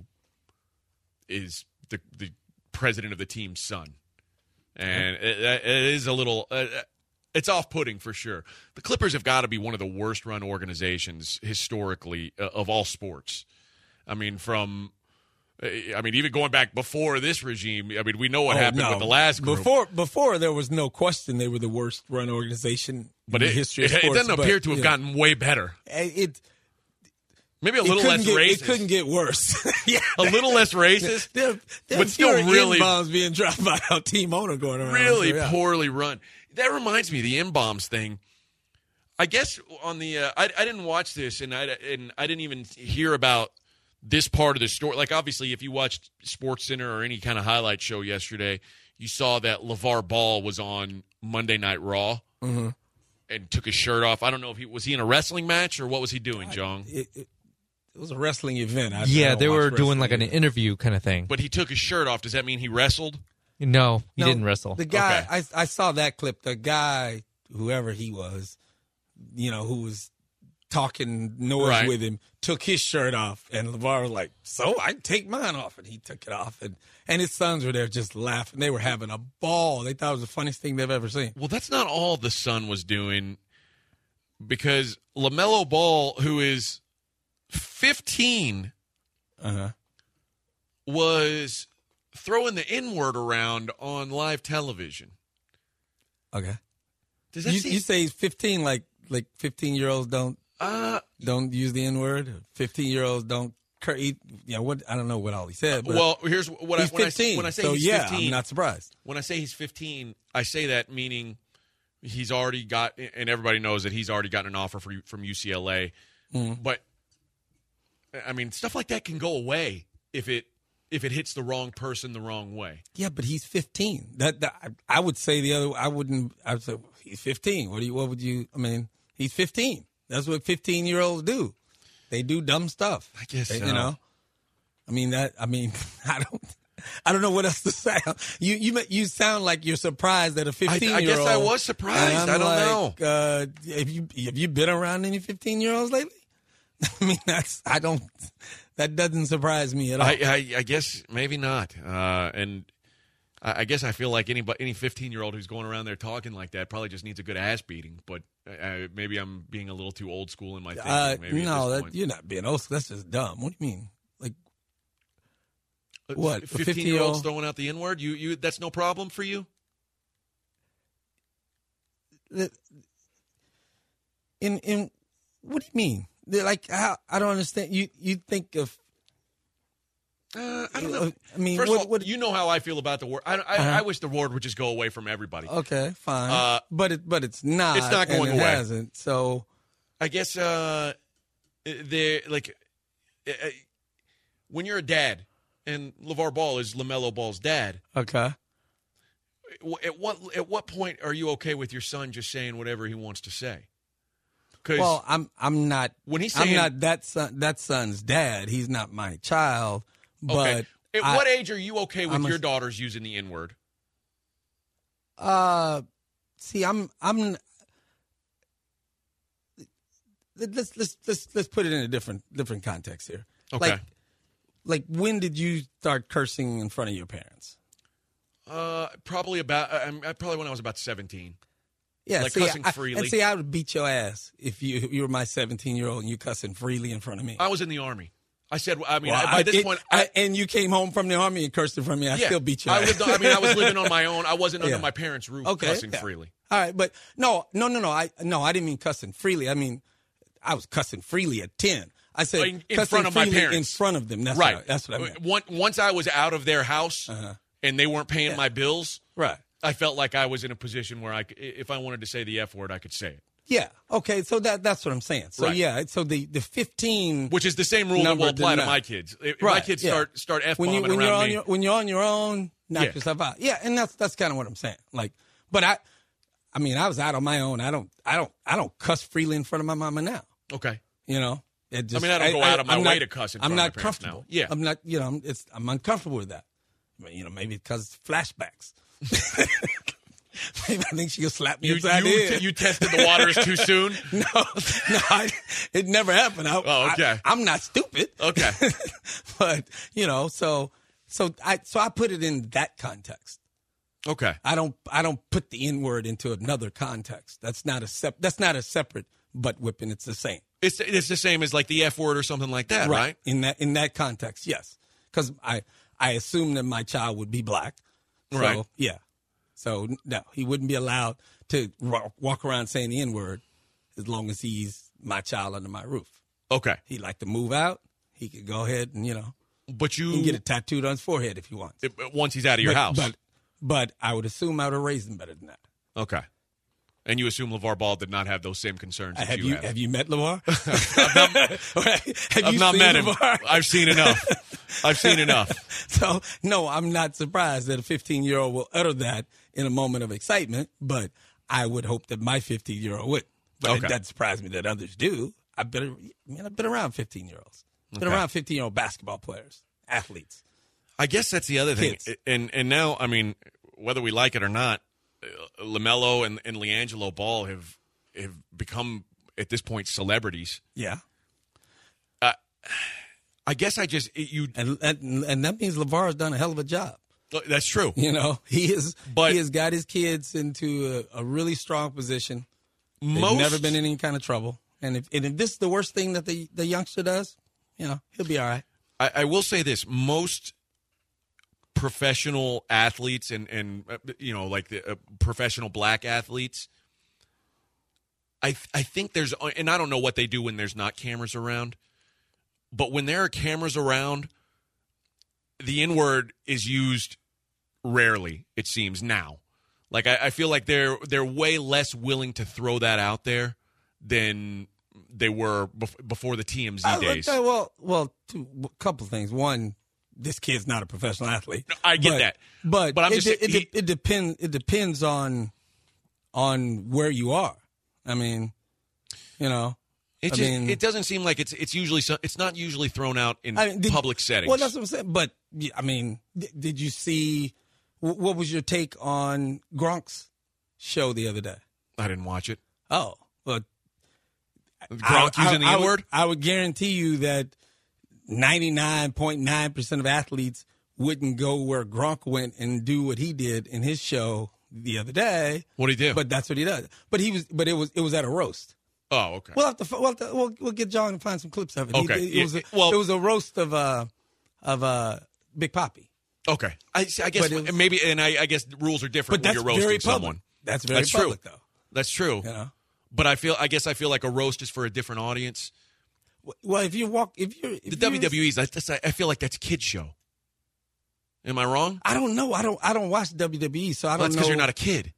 Speaker 5: is the the president of the team's son, and it, it is a little. Uh, It's off-putting for sure. The Clippers have got to be one of the worst-run organizations historically uh, of all sports. I mean, from I mean, even going back before this regime. I mean, we know what
Speaker 4: oh,
Speaker 5: happened
Speaker 4: no.
Speaker 5: with the last group.
Speaker 4: Before, before there was no question they were the worst-run organization
Speaker 5: but
Speaker 4: in
Speaker 5: it,
Speaker 4: the history of
Speaker 5: it,
Speaker 4: sports.
Speaker 5: It doesn't
Speaker 4: but,
Speaker 5: appear to have
Speaker 4: know,
Speaker 5: gotten way better.
Speaker 4: It
Speaker 5: maybe a
Speaker 4: it
Speaker 5: little less
Speaker 4: get,
Speaker 5: racist.
Speaker 4: It couldn't get worse.
Speaker 5: yeah, a little less racist,
Speaker 4: there, there
Speaker 5: but still really
Speaker 4: bombs being dropped by our team owner going around.
Speaker 5: Really
Speaker 4: so, yeah.
Speaker 5: poorly run. That reminds me of the M-bombs thing. I guess on the uh, I, I didn't watch this, and I and I didn't even hear about this part of the story. Like, obviously, if you watched SportsCenter or any kind of highlight show yesterday, you saw that LeVar Ball was on Monday Night Raw
Speaker 4: mm-hmm.
Speaker 5: and took his shirt off. I don't know if he was he in a wrestling match or what was he doing, John?
Speaker 4: It, it, it was a wrestling event. I,
Speaker 6: yeah,
Speaker 4: I
Speaker 6: they were
Speaker 4: wrestling.
Speaker 6: doing like an interview kind of thing.
Speaker 5: But he took his shirt off. Does that mean he wrestled?
Speaker 6: No, he
Speaker 4: no,
Speaker 6: didn't wrestle.
Speaker 4: The guy,
Speaker 5: okay.
Speaker 4: I, I saw that clip. The guy, whoever he was, you know, who was talking noise
Speaker 5: right.
Speaker 4: with him, took his shirt off, and LeVar was like, "So I take mine off," and he took it off, and and his sons were there just laughing. They were having a ball. They thought it was the funniest thing they've ever seen.
Speaker 5: Well, that's not all the son was doing, because LaMelo Ball, who is fifteen,
Speaker 4: uh-huh.
Speaker 5: was throwing the N-word around on live television.
Speaker 4: Okay.
Speaker 5: Does that
Speaker 4: you,
Speaker 5: seem...
Speaker 4: you say he's fifteen, like like fifteen year olds don't
Speaker 5: uh,
Speaker 4: don't use the N word. Fifteen year olds don't. Cur- eat, you know what? I don't know what all he said. But
Speaker 5: well, here's what
Speaker 4: he's
Speaker 5: I when,
Speaker 4: fifteen,
Speaker 5: I when I say
Speaker 4: so
Speaker 5: he's
Speaker 4: yeah,
Speaker 5: fifteen.
Speaker 4: I'm not surprised.
Speaker 5: When I say he's fifteen, I say that meaning he's already got, and everybody knows that he's already gotten an offer for, from U C L A.
Speaker 4: Mm.
Speaker 5: But I mean, stuff like that can go away if it if it hits the wrong person the wrong way.
Speaker 4: Yeah, but he's fifteen. That, that I would say the other. I wouldn't. I would say he's fifteen. What do you? What would you? I mean, he's fifteen. That's what fifteen-year-olds do. They do dumb stuff.
Speaker 5: I guess
Speaker 4: They-
Speaker 5: so.
Speaker 4: You know. I mean that. I mean, I don't. I don't know what else to say. You you you sound like you're surprised that a fifteen-year-old.
Speaker 5: I guess I was surprised. I don't
Speaker 4: like, know. Uh, have you have you been around any fifteen-year-olds lately? I mean, that's I don't. That doesn't surprise me at all.
Speaker 5: I, I, I guess maybe not. Uh, and I, I guess I feel like any any fifteen-year-old who's going around there talking like that probably just needs a good ass beating. But uh, maybe I'm being a little too old school in my thinking.
Speaker 4: Uh,
Speaker 5: maybe at
Speaker 4: no,
Speaker 5: this
Speaker 4: that,
Speaker 5: point.
Speaker 4: you're not being old school. That's just dumb. What do you mean? Like
Speaker 5: Uh,
Speaker 4: what? A
Speaker 5: fifteen-year-olds
Speaker 4: fifty-year-old
Speaker 5: throwing out the N-word? You, you, that's no problem for you?
Speaker 4: In in what do you mean? They're like how, I don't understand. You you think of
Speaker 5: Uh, I don't know.
Speaker 4: I mean,
Speaker 5: First
Speaker 4: what,
Speaker 5: of all,
Speaker 4: what,
Speaker 5: you know how I feel about the word. I, I,
Speaker 4: Uh-huh.
Speaker 5: I wish the word would just go away from everybody.
Speaker 4: okay, fine,
Speaker 5: Uh,
Speaker 4: but it but it's not.
Speaker 5: it's not going
Speaker 4: and it
Speaker 5: away.
Speaker 4: Hasn't, so
Speaker 5: I guess uh, they like uh, when you're a dad, and LeVar Ball is LaMelo Ball's dad.
Speaker 4: okay.
Speaker 5: At what at what point are you okay with your son just saying whatever he wants to say? Because
Speaker 4: Well, I'm I'm not
Speaker 5: when he's
Speaker 4: I'm
Speaker 5: saying,
Speaker 4: not that son that son's dad. He's not my child. But
Speaker 5: okay, at
Speaker 4: I-
Speaker 5: what age are you okay with
Speaker 4: I'm a-
Speaker 5: your daughters using the N word?
Speaker 4: Uh, see, I'm I'm. Let's let's let's let's put it in a different different context here.
Speaker 5: Okay.
Speaker 4: Like, like when did you start cursing in front of your parents?
Speaker 5: Uh, probably about uh, um, probably when I was about seventeen.
Speaker 4: Yeah,
Speaker 5: like
Speaker 4: see,
Speaker 5: cussing
Speaker 4: I,
Speaker 5: freely.
Speaker 4: And see, I would beat your ass if you if you were my seventeen year old and you cussing freely in front of me.
Speaker 5: I was in the Army. I said, I mean,
Speaker 4: Well,
Speaker 5: by
Speaker 4: I-
Speaker 5: this
Speaker 4: it-
Speaker 5: point,
Speaker 4: I, and you came home from the Army and cursed in front of me. I
Speaker 5: yeah,
Speaker 4: still beat your
Speaker 5: I
Speaker 4: ass.
Speaker 5: lived. on- I mean, I was living on my own. I wasn't under
Speaker 4: Yeah.
Speaker 5: my parents' roof,
Speaker 4: Okay,
Speaker 5: cussing
Speaker 4: yeah.
Speaker 5: freely.
Speaker 4: All right, but no, no, no, no. I no, I didn't mean cussing freely. I mean, I was cussing freely at ten. I said
Speaker 5: In- in
Speaker 4: cussing
Speaker 5: front of my
Speaker 4: freely
Speaker 5: parents.
Speaker 4: in front of them. That's
Speaker 5: Right.
Speaker 4: What I, that's what I meant.
Speaker 5: Once, once I was out of their house
Speaker 4: Uh-huh.
Speaker 5: and they weren't paying
Speaker 4: Yeah.
Speaker 5: my bills,
Speaker 4: Right.
Speaker 5: I felt like I was in a position where I, c- if I wanted to say the F word, I could say it.
Speaker 4: Yeah. Okay. So that that's what I'm saying. So
Speaker 5: Right.
Speaker 4: yeah. So the the fifteen,
Speaker 5: Which is the same rule that
Speaker 4: number
Speaker 5: will apply
Speaker 4: did
Speaker 5: to
Speaker 4: not.
Speaker 5: my kids. If
Speaker 4: Right,
Speaker 5: my kids
Speaker 4: yeah.
Speaker 5: start start F
Speaker 4: when you
Speaker 5: bombing
Speaker 4: when you're
Speaker 5: around
Speaker 4: on
Speaker 5: me,
Speaker 4: your when you're on your own, knock
Speaker 5: Yeah.
Speaker 4: yourself out. Yeah, and that's that's kind of what I'm saying. Like, but I, I mean, I was out on my own. I don't I don't I don't cuss freely in front of my mama now.
Speaker 5: okay.
Speaker 4: You know. It just,
Speaker 5: I mean, I don't go out of my
Speaker 4: I'm
Speaker 5: way
Speaker 4: not-
Speaker 5: to cuss in
Speaker 4: I'm
Speaker 5: front
Speaker 4: not
Speaker 5: of my parents
Speaker 4: comfortable.
Speaker 5: now. Yeah.
Speaker 4: I'm not. You know, I'm, it's I'm uncomfortable with that. But, you know, maybe because flashbacks. Maybe I think she'll slap me
Speaker 5: You,
Speaker 4: upside
Speaker 5: you,
Speaker 4: the head.
Speaker 5: you tested the waters too soon?
Speaker 4: No, no, I, it never happened. I,
Speaker 5: Oh, okay.
Speaker 4: I, am not stupid.
Speaker 5: Okay.
Speaker 4: But you know, so so I so I put it in that context.
Speaker 5: Okay.
Speaker 4: I don't I don't put the N word into another context. That's not a sep- That's not a separate butt whipping. It's the same.
Speaker 5: It's it's the same as like the F word or something like that, right?
Speaker 4: In that in that context, yes. Because I I assume that my child would be black. So,
Speaker 5: Right.
Speaker 4: Yeah. So no, he wouldn't be allowed to wa- walk around saying the N word as long as he's my child under my roof.
Speaker 5: Okay.
Speaker 4: He'd like to move out. He could go ahead and you know
Speaker 5: But you
Speaker 4: he can get it tattooed on his forehead if he wants.
Speaker 5: it- once he's out of your
Speaker 4: but,
Speaker 5: house.
Speaker 4: But but I would assume I would have raised him better than that.
Speaker 5: Okay. And you assume LeVar Ball did not have those same concerns as
Speaker 4: have
Speaker 5: you,
Speaker 4: you
Speaker 5: have.
Speaker 4: have you met LeVar? have
Speaker 5: I've
Speaker 4: you
Speaker 5: not
Speaker 4: seen
Speaker 5: met him.
Speaker 4: LeVar?
Speaker 5: I've seen enough. I've seen enough.
Speaker 4: So no, I'm not surprised that a fifteen year old will utter that in a moment of excitement, but I would hope that my fifteen year old would. But
Speaker 5: Okay.
Speaker 4: it doesn't surprise me that others do. I've been, man, I've been around fifteen year olds. Been
Speaker 5: Okay.
Speaker 4: around fifteen year old basketball players, athletes.
Speaker 5: I guess that's the other thing.
Speaker 4: Kids.
Speaker 5: And and now, I mean, whether we like it or not, uh, LaMelo and, and LiAngelo Ball have have become at this point celebrities.
Speaker 4: Yeah.
Speaker 5: Uh, I guess I just it, you.
Speaker 4: And, and and that means LeVar has done a hell of a job.
Speaker 5: That's true.
Speaker 4: You know, he is.
Speaker 5: But-
Speaker 4: he has got his kids into a, a really strong position. They've
Speaker 5: Most
Speaker 4: never been in any kind of trouble. And if and if this is the worst thing that the the youngster does, you know, he'll be all right.
Speaker 5: I, I will say this: most professional athletes and and uh, you know, like the uh, professional black athletes, I th- I think there's, and I don't know what they do when there's not cameras around, but when there are cameras around, the N word is used rarely. It seems now, like I, I feel like they're they're way less willing to throw that out there than they were bef- before the T M Z
Speaker 4: Uh,
Speaker 5: days.
Speaker 4: okay, well, well, two, a couple things. One, this kid's not a professional athlete.
Speaker 5: No, I get
Speaker 4: but,
Speaker 5: that,
Speaker 4: but
Speaker 5: but I'm
Speaker 4: it,
Speaker 5: just
Speaker 4: it,
Speaker 5: he,
Speaker 4: it, it depends. It depends on on where you are. I mean, you know,
Speaker 5: it
Speaker 4: I
Speaker 5: just
Speaker 4: mean,
Speaker 5: it doesn't seem like it's it's usually so, it's not usually thrown out in
Speaker 4: I mean, did,
Speaker 5: public settings.
Speaker 4: Well, that's what I'm saying. But I mean, did you see? What was your take on Gronk's show the other day?
Speaker 5: I didn't watch it.
Speaker 4: Oh, well,
Speaker 5: Gronk
Speaker 4: I,
Speaker 5: using the
Speaker 4: I, I
Speaker 5: N-word?
Speaker 4: would, I would guarantee you that ninety-nine point nine percent of athletes wouldn't go where Gronk went and do what he did in his show the other day.
Speaker 5: What did he do?
Speaker 4: But that's what he does. But he was. But it was. It was at a roast.
Speaker 5: Oh, okay.
Speaker 4: We'll have to. We'll, have to, we'll, we'll get John to find some clips of it.
Speaker 5: Okay.
Speaker 4: He, it, it was. A,
Speaker 5: well,
Speaker 4: it was a roast of uh of uh Big Papi.
Speaker 5: Okay. I, I guess
Speaker 4: was,
Speaker 5: maybe, and I, I guess the rules are different
Speaker 4: but
Speaker 5: when
Speaker 4: that's
Speaker 5: you're roasting
Speaker 4: very public.
Speaker 5: someone.
Speaker 4: That's very
Speaker 5: that's
Speaker 4: public,
Speaker 5: true.
Speaker 4: though.
Speaker 5: That's true.
Speaker 4: You know?
Speaker 5: But I feel. I guess I feel like a roast is for a different audience.
Speaker 4: Well, if you walk, if you're if
Speaker 5: the
Speaker 4: you're,
Speaker 5: W W E's, I, I feel like that's a kid's show. Am I wrong?
Speaker 4: I don't know. I don't. I don't watch W W E, so I don't
Speaker 5: well, that's
Speaker 4: know.
Speaker 5: because you're not a kid.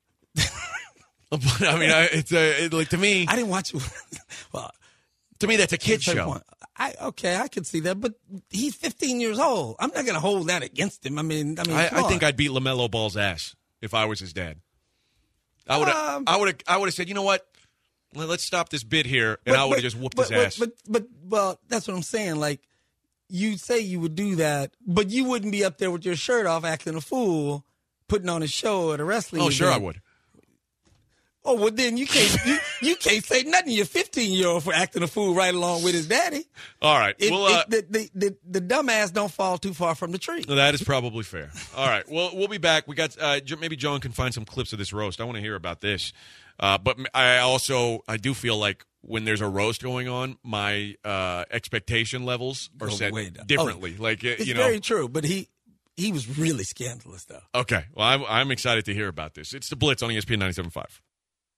Speaker 5: But I mean, I, it's a, it, like to me.
Speaker 4: I didn't watch. Well,
Speaker 5: to me, that's a kid show.
Speaker 4: Point. I okay, I could see that, but he's fifteen years old. I'm not going to hold that against him. I mean, I mean,
Speaker 5: I, I think I'd beat LaMelo Ball's ass if I was his dad. I would. Um, I would. I would have said, you know what? Let's stop this bit here, and
Speaker 4: but,
Speaker 5: I would have
Speaker 4: but,
Speaker 5: just whooped
Speaker 4: but,
Speaker 5: his ass.
Speaker 4: But, but but well, that's what I'm saying. Like, you say you would do that, but you wouldn't be up there with your shirt off, acting a fool, putting on a show at a wrestling.
Speaker 5: Oh,
Speaker 4: event.
Speaker 5: sure, I would.
Speaker 4: Oh, well, then you can't you, you can't say nothing to your fifteen-year-old for acting a fool right along with his daddy.
Speaker 5: All right.
Speaker 4: It,
Speaker 5: well, uh,
Speaker 4: it, the, the, the, the dumbass don't fall too far from the tree.
Speaker 5: That is probably fair. All right. Well, we'll be back. We got uh, maybe John can find some clips of this roast. I want to hear about this. Uh, but I also I do feel like when there's a roast going on, my uh, expectation levels are
Speaker 4: Go
Speaker 5: set
Speaker 4: way down.
Speaker 5: differently.
Speaker 4: Oh,
Speaker 5: like
Speaker 4: it's
Speaker 5: you know,
Speaker 4: very true. But he he was really scandalous, though.
Speaker 5: Okay. Well, I'm, I'm excited to hear about this. It's the Blitz on E S P N ninety-seven point five.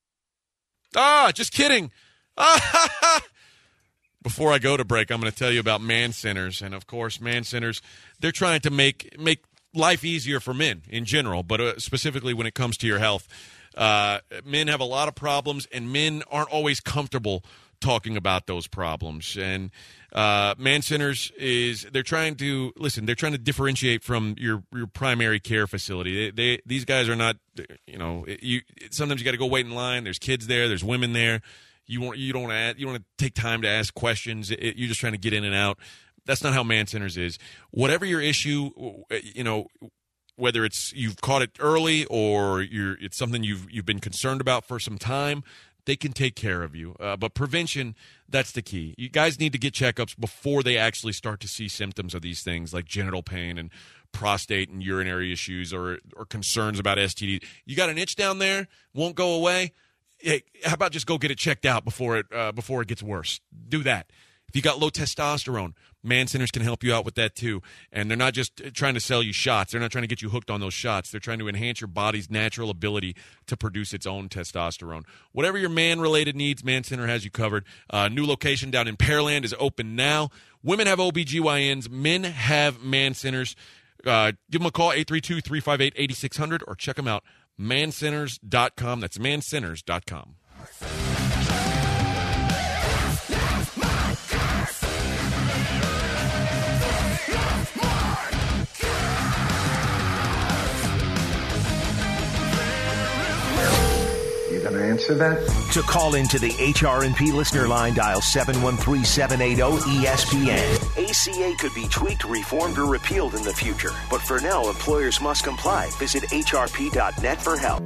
Speaker 5: Ah, just kidding. Ah, Before I go to break, I'm going to tell you about Man Centers. And, of course, Man Centers, they're trying to make make life easier for men in general, but uh, specifically when it comes to your health. Uh, men have a lot of problems, and men aren't always comfortable talking about those problems. And uh, Man Centers is they're trying to listen. They're trying to differentiate from your your primary care facility. They, they these guys are not. You know, you sometimes you got to go wait in line. There's kids there. There's women there. You want you don't add, you don't want to take time to ask questions. It, you're just trying to get in and out. That's not how Man Centers is. Whatever your issue, you know. Whether it's you've caught it early or you're it's something you've you've been concerned about for some time, they can take care of you. Uh, but prevention, that's the key. You guys need to get checkups before they actually start to see symptoms of these things like genital pain and prostate and urinary issues or or concerns about S T D. You got an itch down there, won't go away. Hey, how about just go get it checked out before it uh, before it gets worse? Do that. If you got low testosterone, Man Centers can help you out with that too. And they're not just trying to sell you shots. They're not trying to get you hooked on those shots. They're trying to enhance your body's natural ability to produce its own testosterone. Whatever your man-related needs, Man Center has you covered. Uh, new location down in Pearland is open now. Women have O B G Y Ns. Men have Man Centers. Uh, give them a call, eight three two, three five eight, eight six zero zero, or check them out, man centers dot com. That's man centers dot com.
Speaker 9: You gonna answer that?
Speaker 1: To call into the H R and P listener line, dial seven one three, seven eight zero, E S P N. A C A could be tweaked, reformed, or repealed in the future. But for now, employers must comply. Visit H R P dot net for help.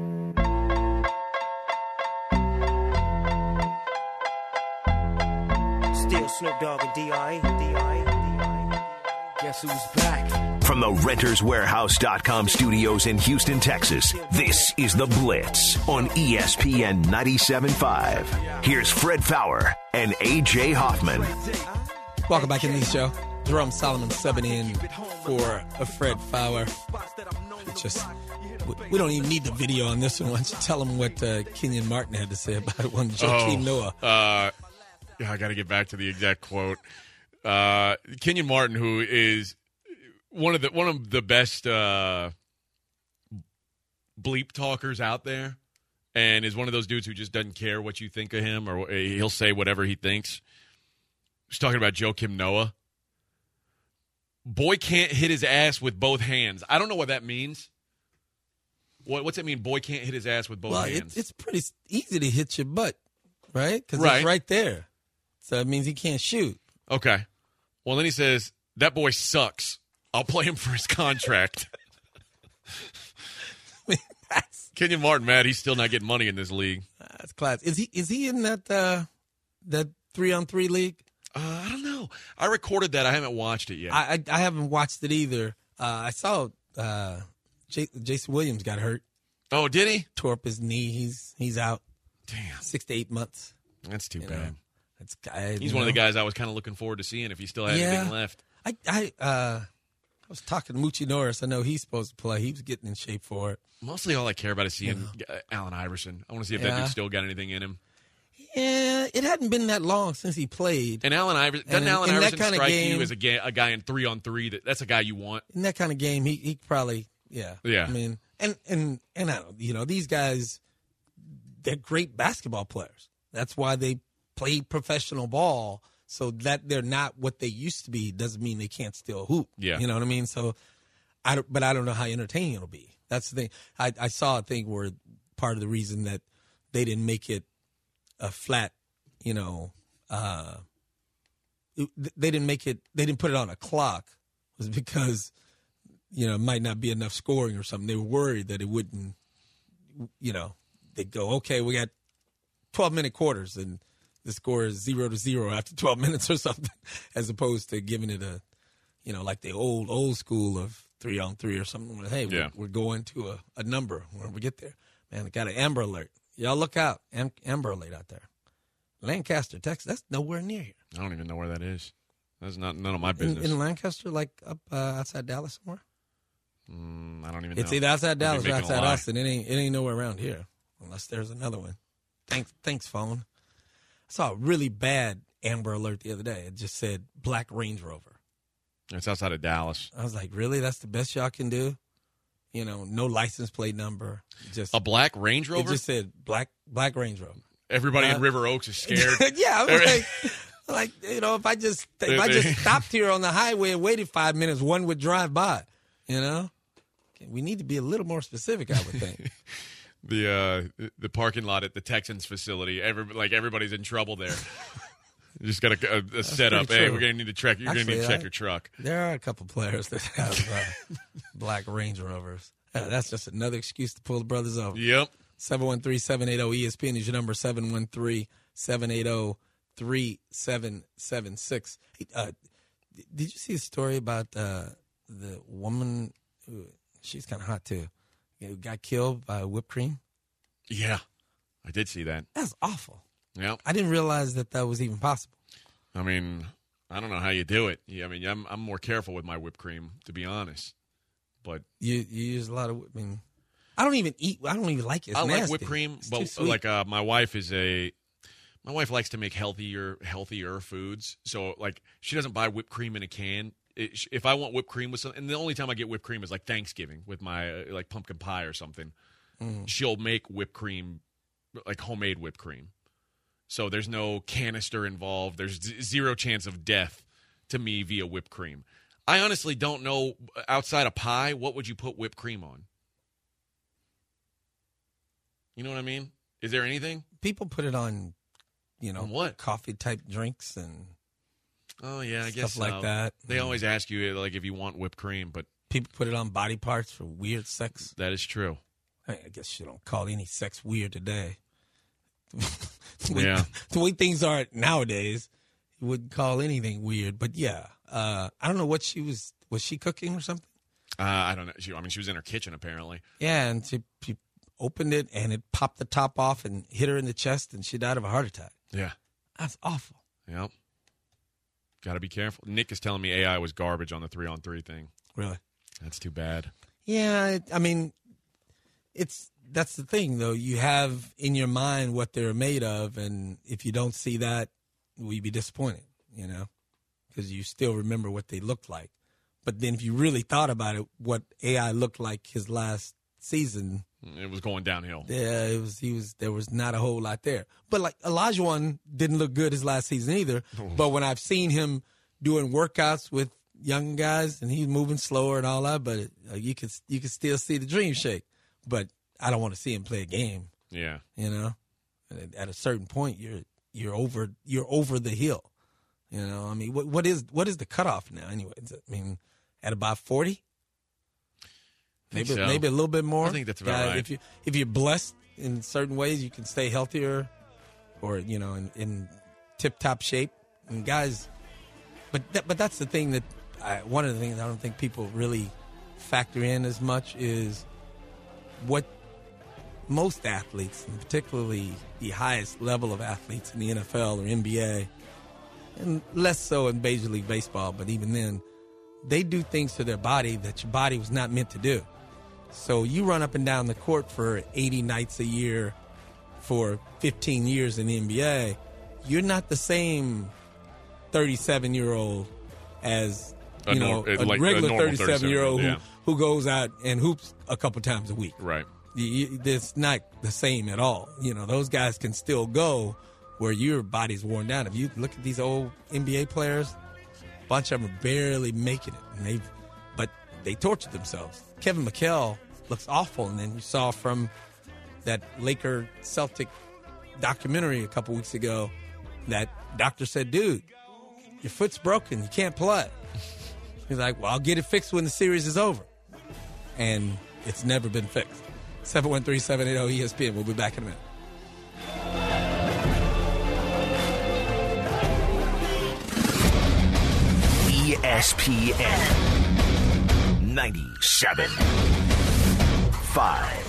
Speaker 2: Still Snoop Dogg and D I E. Guess who's back?
Speaker 1: From the Renters Warehouse dot com studios in Houston, Texas, this is The Blitz on E S P N ninety-seven point five. Here's Fred Fowler and A J Hoffman.
Speaker 4: Welcome back in the show. Jerome Solomon subbing in for a Fred Fowler. It's just, we don't even need the video on this one. Why don't you tell them what uh, Kenyon Martin had to say about it when Joakim
Speaker 5: oh,
Speaker 4: Noah.
Speaker 5: Uh, yeah, I got to get back to the exact quote. Uh, Kenyon Martin, who is one of the one of the best uh, bleep talkers out there, and is one of those dudes who just doesn't care what you think of him, or he'll say whatever he thinks. He's talking about Joakim Noah. boy can't hit his ass with both hands. I don't know what that means. What, what's it mean, boy can't hit his ass with both
Speaker 4: well,
Speaker 5: hands?
Speaker 4: It, it's pretty easy to hit your butt, right? Because
Speaker 5: Right.
Speaker 4: it's right there. So it means he can't shoot.
Speaker 5: Okay. Well, then he says, that boy sucks. I'll play him for his contract. Kenyon Martin, mad he's still not getting money in this league.
Speaker 4: That's class. Is he is he in that uh, that three on three league?
Speaker 5: Uh, I don't know. I recorded that. I haven't watched it yet.
Speaker 4: I I, I haven't watched it either. Uh, I saw uh, J- Jason Williams got hurt.
Speaker 5: Oh, did he?
Speaker 4: Tore up his knee. He's he's out.
Speaker 5: Damn.
Speaker 4: Six to eight months.
Speaker 5: That's too
Speaker 4: You
Speaker 5: bad.
Speaker 4: know, that's I,
Speaker 5: He's
Speaker 4: you
Speaker 5: one of the
Speaker 4: know.
Speaker 5: guys I was kind of looking forward to seeing if he still had
Speaker 4: Yeah.
Speaker 5: anything left.
Speaker 4: I I uh, I was talking to Moochie Norris. I know he's supposed to play. He was getting in shape for it.
Speaker 5: Mostly all I care about is seeing uh Allen Iverson. I want to see if that
Speaker 4: Yeah.
Speaker 5: dude still got anything in him.
Speaker 4: Yeah, it hadn't been that long since he played.
Speaker 5: And Allen Iverson, doesn't
Speaker 4: And in-
Speaker 5: Allen
Speaker 4: in that
Speaker 5: Iverson
Speaker 4: kinda
Speaker 5: strike
Speaker 4: game-
Speaker 5: you as a, ga- a guy in three on three? That that's a guy you want.
Speaker 4: In that kind of game, he he probably yeah
Speaker 5: Yeah.
Speaker 4: I mean, and and and I don't you know these guys, they're great basketball players. That's why they play professional ball. So that they're not what they used to be doesn't mean they can't still hoop.
Speaker 5: Yeah.
Speaker 4: You know what I mean? So I don't, but I don't know how entertaining it'll be. That's the thing. I, I saw a thing where part of the reason that they didn't make it a flat, you know, uh, it, they didn't make it, they didn't put it on a clock was because, you know, it might not be enough scoring or something. They were worried that it wouldn't, you know, they'd go, okay, we got twelve minute quarters and the score is zero to zero after twelve minutes or something, as opposed to giving it a, you know, like the old, old school of three on three or something. Where, hey,
Speaker 5: Yeah.
Speaker 4: we're, we're going to a, a number when we get there. Man, I got an Amber Alert. Y'all look out. Am, Amber Alert out there. Lancaster, Texas. That's nowhere near here.
Speaker 5: I don't even know where that is. That's not none of my
Speaker 4: In,
Speaker 5: business.
Speaker 4: in Lancaster, like up uh, outside Dallas somewhere?
Speaker 5: Mm, I don't even
Speaker 4: It's
Speaker 5: know.
Speaker 4: either outside
Speaker 5: I'd be
Speaker 4: Dallas or
Speaker 5: making a
Speaker 4: outside
Speaker 5: lie.
Speaker 4: Austin. It ain't, it ain't nowhere around here unless there's another one. Thanks, thanks, phone. I saw a really bad Amber Alert the other day. It just said black Range Rover.
Speaker 5: It's outside of Dallas.
Speaker 4: I was like, really? That's the best y'all can do? You know, no license plate number. Just
Speaker 5: A black Range
Speaker 4: It
Speaker 5: Rover?
Speaker 4: just said black black Range Rover.
Speaker 5: Everybody
Speaker 4: Uh,
Speaker 5: in River Oaks is scared.
Speaker 4: yeah, I was like, like you know, if I just if I just stopped here on the highway and waited five minutes, one would drive by. You know, we need to be a little more specific. I would think.
Speaker 5: the uh, the parking lot at the Texans facility. Every, like everybody's in trouble there. You just got a, a, a setup.
Speaker 4: pretty
Speaker 5: Hey,
Speaker 4: true.
Speaker 5: we're gonna need to check. You're
Speaker 4: Actually,
Speaker 5: gonna need to check
Speaker 4: I-
Speaker 5: your truck.
Speaker 4: There are a couple players that have uh, black Range Rovers. Uh, that's just another excuse to pull the brothers over.
Speaker 5: Yep.
Speaker 4: seven one three, seven eight zero E S P N is your number, seven one three, seven eight zero, three seven seven six. Hey, uh, d- did you see a story about uh, the woman, who, she's kind of hot too, who got killed by whipped cream?
Speaker 5: Yeah, I did see that.
Speaker 4: That's awful.
Speaker 5: Yep.
Speaker 4: I didn't realize that that was even possible.
Speaker 5: I mean, I don't know how you do it. Yeah, I mean, I'm I'm more careful with my whipped cream, to be honest. But
Speaker 4: You you use a lot of, I mean, I don't even eat, I don't even like it. It's
Speaker 5: I like
Speaker 4: nasty.
Speaker 5: whipped cream,
Speaker 4: It's too
Speaker 5: but
Speaker 4: sweet.
Speaker 5: like uh, my wife is a my wife likes to make healthier healthier foods. So like she doesn't buy whipped cream in a can. It, sh- if I want whipped cream with something, and the only time I get whipped cream is like Thanksgiving with my uh, like pumpkin pie or something.
Speaker 4: Mm.
Speaker 5: She'll make whipped cream, like homemade whipped cream. So there's no canister involved. There's z- zero chance of death to me via whipped cream. I honestly don't know, outside of pie, what would you put whipped cream on? You know what I mean? Is there anything?
Speaker 4: People put it on, you know,
Speaker 5: On what?
Speaker 4: coffee type drinks and
Speaker 5: Oh, yeah, I
Speaker 4: stuff
Speaker 5: guess
Speaker 4: like
Speaker 5: so.
Speaker 4: that.
Speaker 5: They always ask you, like, if you want whipped cream, but
Speaker 4: People put it on body parts for weird sex.
Speaker 5: that is true.
Speaker 4: I I guess you don't call any sex weird today. the, way,
Speaker 5: Yeah.
Speaker 4: the way things are nowadays, you wouldn't call anything weird. But yeah, uh, I don't know what she was. Was she cooking or something?
Speaker 5: Uh, I don't know. She, I mean, she was in her kitchen, apparently.
Speaker 4: Yeah, and she, she opened it and it popped the top off and hit her in the chest, and she died of a heart attack.
Speaker 5: Yeah.
Speaker 4: That's awful.
Speaker 5: Yep. Got to be careful. Nick is telling me A I was garbage on the three-on-three thing.
Speaker 4: Really?
Speaker 5: That's too bad.
Speaker 4: Yeah, it, I mean, it's that's the thing though. You have in your mind what they're made of, and if you don't see that, will you be disappointed? You know, because you still remember what they looked like. But then, if you really thought about it, what A I looked like his last season,
Speaker 5: It was going downhill.
Speaker 4: yeah, it was he was there was not a whole lot there. But like Olajuwon didn't look good his last season either. But when I've seen him doing workouts with young guys, and he's moving slower and all that, but it, uh, you can you can still see the dream shake. But I don't want to see him play a game.
Speaker 5: Yeah,
Speaker 4: you know, at, at a certain point, you're you're over you're over the hill. You know, I mean, what what is what is the cutoff now? Anyway, I mean, at about forty, maybe
Speaker 5: so.
Speaker 4: maybe a little bit more.
Speaker 5: I think that's about
Speaker 4: uh,
Speaker 5: right.
Speaker 4: If you if you're blessed in certain ways, you can stay healthier, or you know, in, in tip top shape. And guys, but that, but that's the thing that I, one of the things I don't think people really factor in as much is what most athletes, and particularly the highest level of athletes in the N F L or N B A, and less so in Major League Baseball, but even then, they do things to their body that your body was not meant to do. So you run up and down the court for eighty nights a year for fifteen years in the N B A, you're not the same thirty-seven-year-old as, you
Speaker 5: A
Speaker 4: know,
Speaker 5: nor-
Speaker 4: a
Speaker 5: like a
Speaker 4: regular
Speaker 5: normal
Speaker 4: thirty-seven-year-old who,
Speaker 5: yeah.
Speaker 4: who goes out and hoops a couple times a week.
Speaker 5: Right.
Speaker 4: You, you, it's not the same at all. You know, those guys can still go where your body's worn down. If you look at these old N B A players, a bunch of them are barely making it, and they've, but they tortured themselves. Kevin McHale looks awful, and then you saw from that Laker Celtic documentary a couple weeks ago that doctor said, dude, your foot's broken, you can't play. He's like, well, I'll get it fixed when the series is over. And it's never been fixed. seven one three, seven eight zero, E S P N. We'll be back in a minute.
Speaker 1: E S P N ninety-seven point five.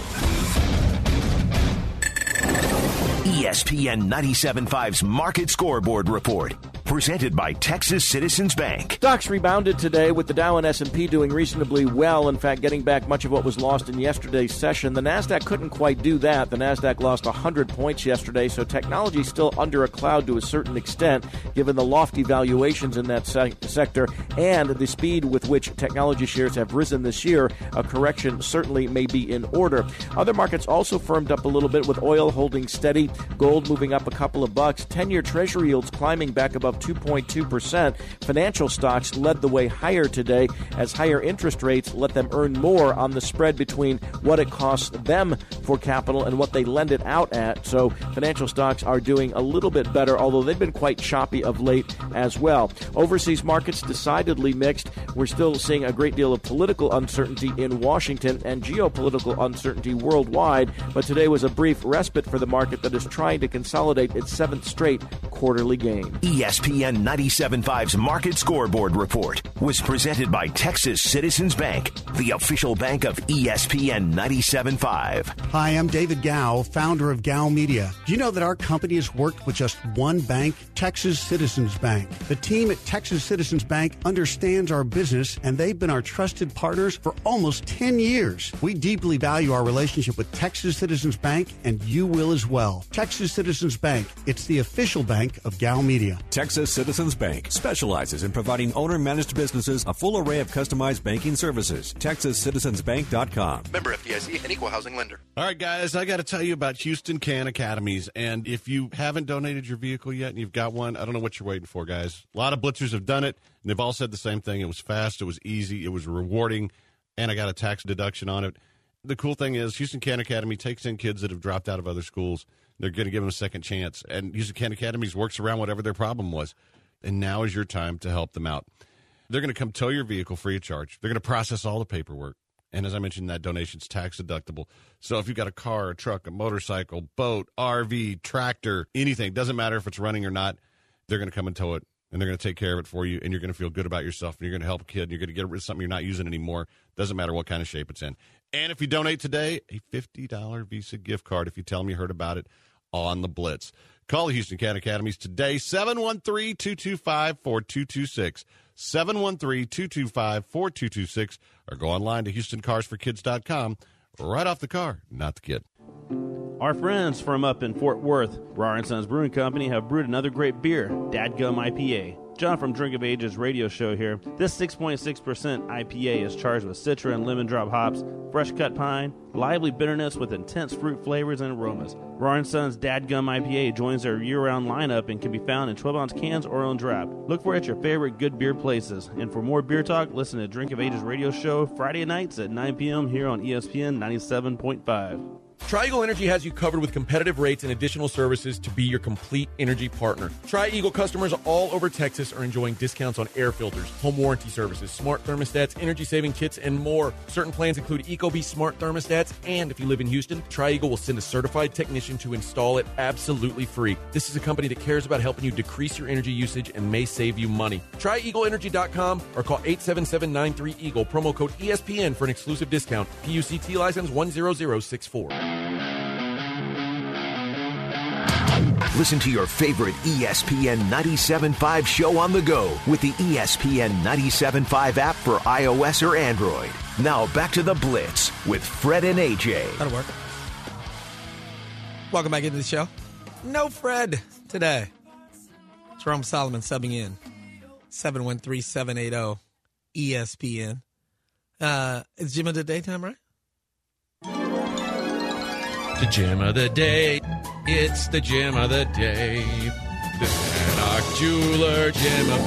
Speaker 1: E S P N ninety-seven point five's Market Scoreboard Report. Presented by Texas Citizens Bank.
Speaker 13: Stocks rebounded today with the Dow and S and P doing reasonably well. In fact, getting back much of what was lost in yesterday's session. The NASDAQ couldn't quite do that. The NASDAQ lost one hundred points yesterday, so technology is still under a cloud to a certain extent, given the lofty valuations in that se- sector and the speed with which technology shares have risen this year. A correction certainly may be in order. Other markets also firmed up a little bit, with oil holding steady, gold moving up a couple of bucks, ten-year Treasury yields climbing back above two point two percent. Financial stocks led the way higher today, as higher interest rates let them earn more on the spread between what it costs them for capital and what they lend it out at. So financial stocks are doing a little bit better, although they've been quite choppy of late as well. Overseas markets decidedly mixed. We're still seeing a great deal of political uncertainty in Washington and geopolitical uncertainty worldwide, but today was a brief respite for the market that is trying to consolidate its seventh straight quarterly gain.
Speaker 1: E S P N ninety-seven point five's Market Scoreboard Report was presented by Texas Citizens Bank, the official bank of E S P N ninety-seven point five.
Speaker 14: Hi, I'm David Gow, founder of Gow Media. Do you know that our company has worked with just one bank, Texas Citizens Bank? The team at Texas Citizens Bank understands our business, and they've been our trusted partners for almost ten years. We deeply value our relationship with Texas Citizens Bank, and you will as well. Texas Citizens Bank, it's the official bank of Gow Media.
Speaker 15: Texas Citizens Bank specializes in providing owner-managed businesses a full array of customized banking services. Texas Citizens Bank dot com.
Speaker 16: Member F D I C and equal housing lender.
Speaker 17: All right, guys, I got to tell you about Houston Can Academies. And if you haven't donated your vehicle yet and you've got one, I don't know what you're waiting for, guys. A lot of blitzers have done it, and they've all said the same thing. It was fast, it was easy, it was rewarding, and I got a tax deduction on it. The cool thing is Houston Can Academy takes in kids that have dropped out of other schools. They're going to give them a second chance. And Houston Can Academies works around whatever their problem was. And now is your time to help them out. They're going to come tow your vehicle free of charge. They're going to process all the paperwork. And as I mentioned, that donation's tax deductible. So if you've got a car, a truck, a motorcycle, boat, R V, tractor, anything, doesn't matter if it's running or not, they're going to come and tow it. And they're going to take care of it for you. And you're going to feel good about yourself. And you're going to help a kid. And you're going to get rid of something you're not using anymore. Doesn't matter what kind of shape it's in. And if you donate today, a fifty dollars Visa gift card if you tell them you heard about it on the Blitz. Call the Houston Can Academies today, seven one three, two two five, four two two six, seven one three, two two five, four two two six, or go online to houston cars for kids dot com. Right off the car, not the kid.
Speaker 18: Our friends from up in Fort Worth, Rar and Sons Brewing Company, have brewed another great beer, Dadgum I P A. John from Drink of Ages radio show here. This six point six percent I P A is charged with Citra and lemon drop hops, fresh cut pine, lively bitterness with intense fruit flavors and aromas. Raw and Sons Dadgum I P A joins their year-round lineup and can be found in twelve ounce cans or on draft. Look for it at your favorite good beer places. And for more beer talk, listen to Drink of Ages radio show Friday nights at nine p.m. here on E S P N ninety-seven point five.
Speaker 5: Tri-Eagle Energy has you covered with competitive rates and additional services to be your complete energy partner. Tri-Eagle customers all over Texas are enjoying discounts on air filters, home warranty services, smart thermostats, energy-saving kits, and more. Certain plans include Ecobee smart thermostats, and if you live in Houston, Tri-Eagle will send a certified technician to install it absolutely free. This is a company that cares about helping you decrease your energy usage and may save you money. Try Eagle Energy dot com or call eight seven seven, nine three, EAGLE, promo code E S P N for an exclusive discount. P U C T license one zero zero six four.
Speaker 1: Listen to your favorite E S P N ninety-seven point five show on the go with the E S P N ninety-seven point five app for iOS or Android. Now back to the Blitz with Fred and A J.
Speaker 4: That'll work. Welcome back into the show. No Fred today. Jerome Solomon subbing in. seven one three, seven eight zero, E S P N. Uh, it's Gym of the Daytime, right?
Speaker 5: The Gym of the Day. It's the Gym of the Day. The Sanok Jeweler Gym of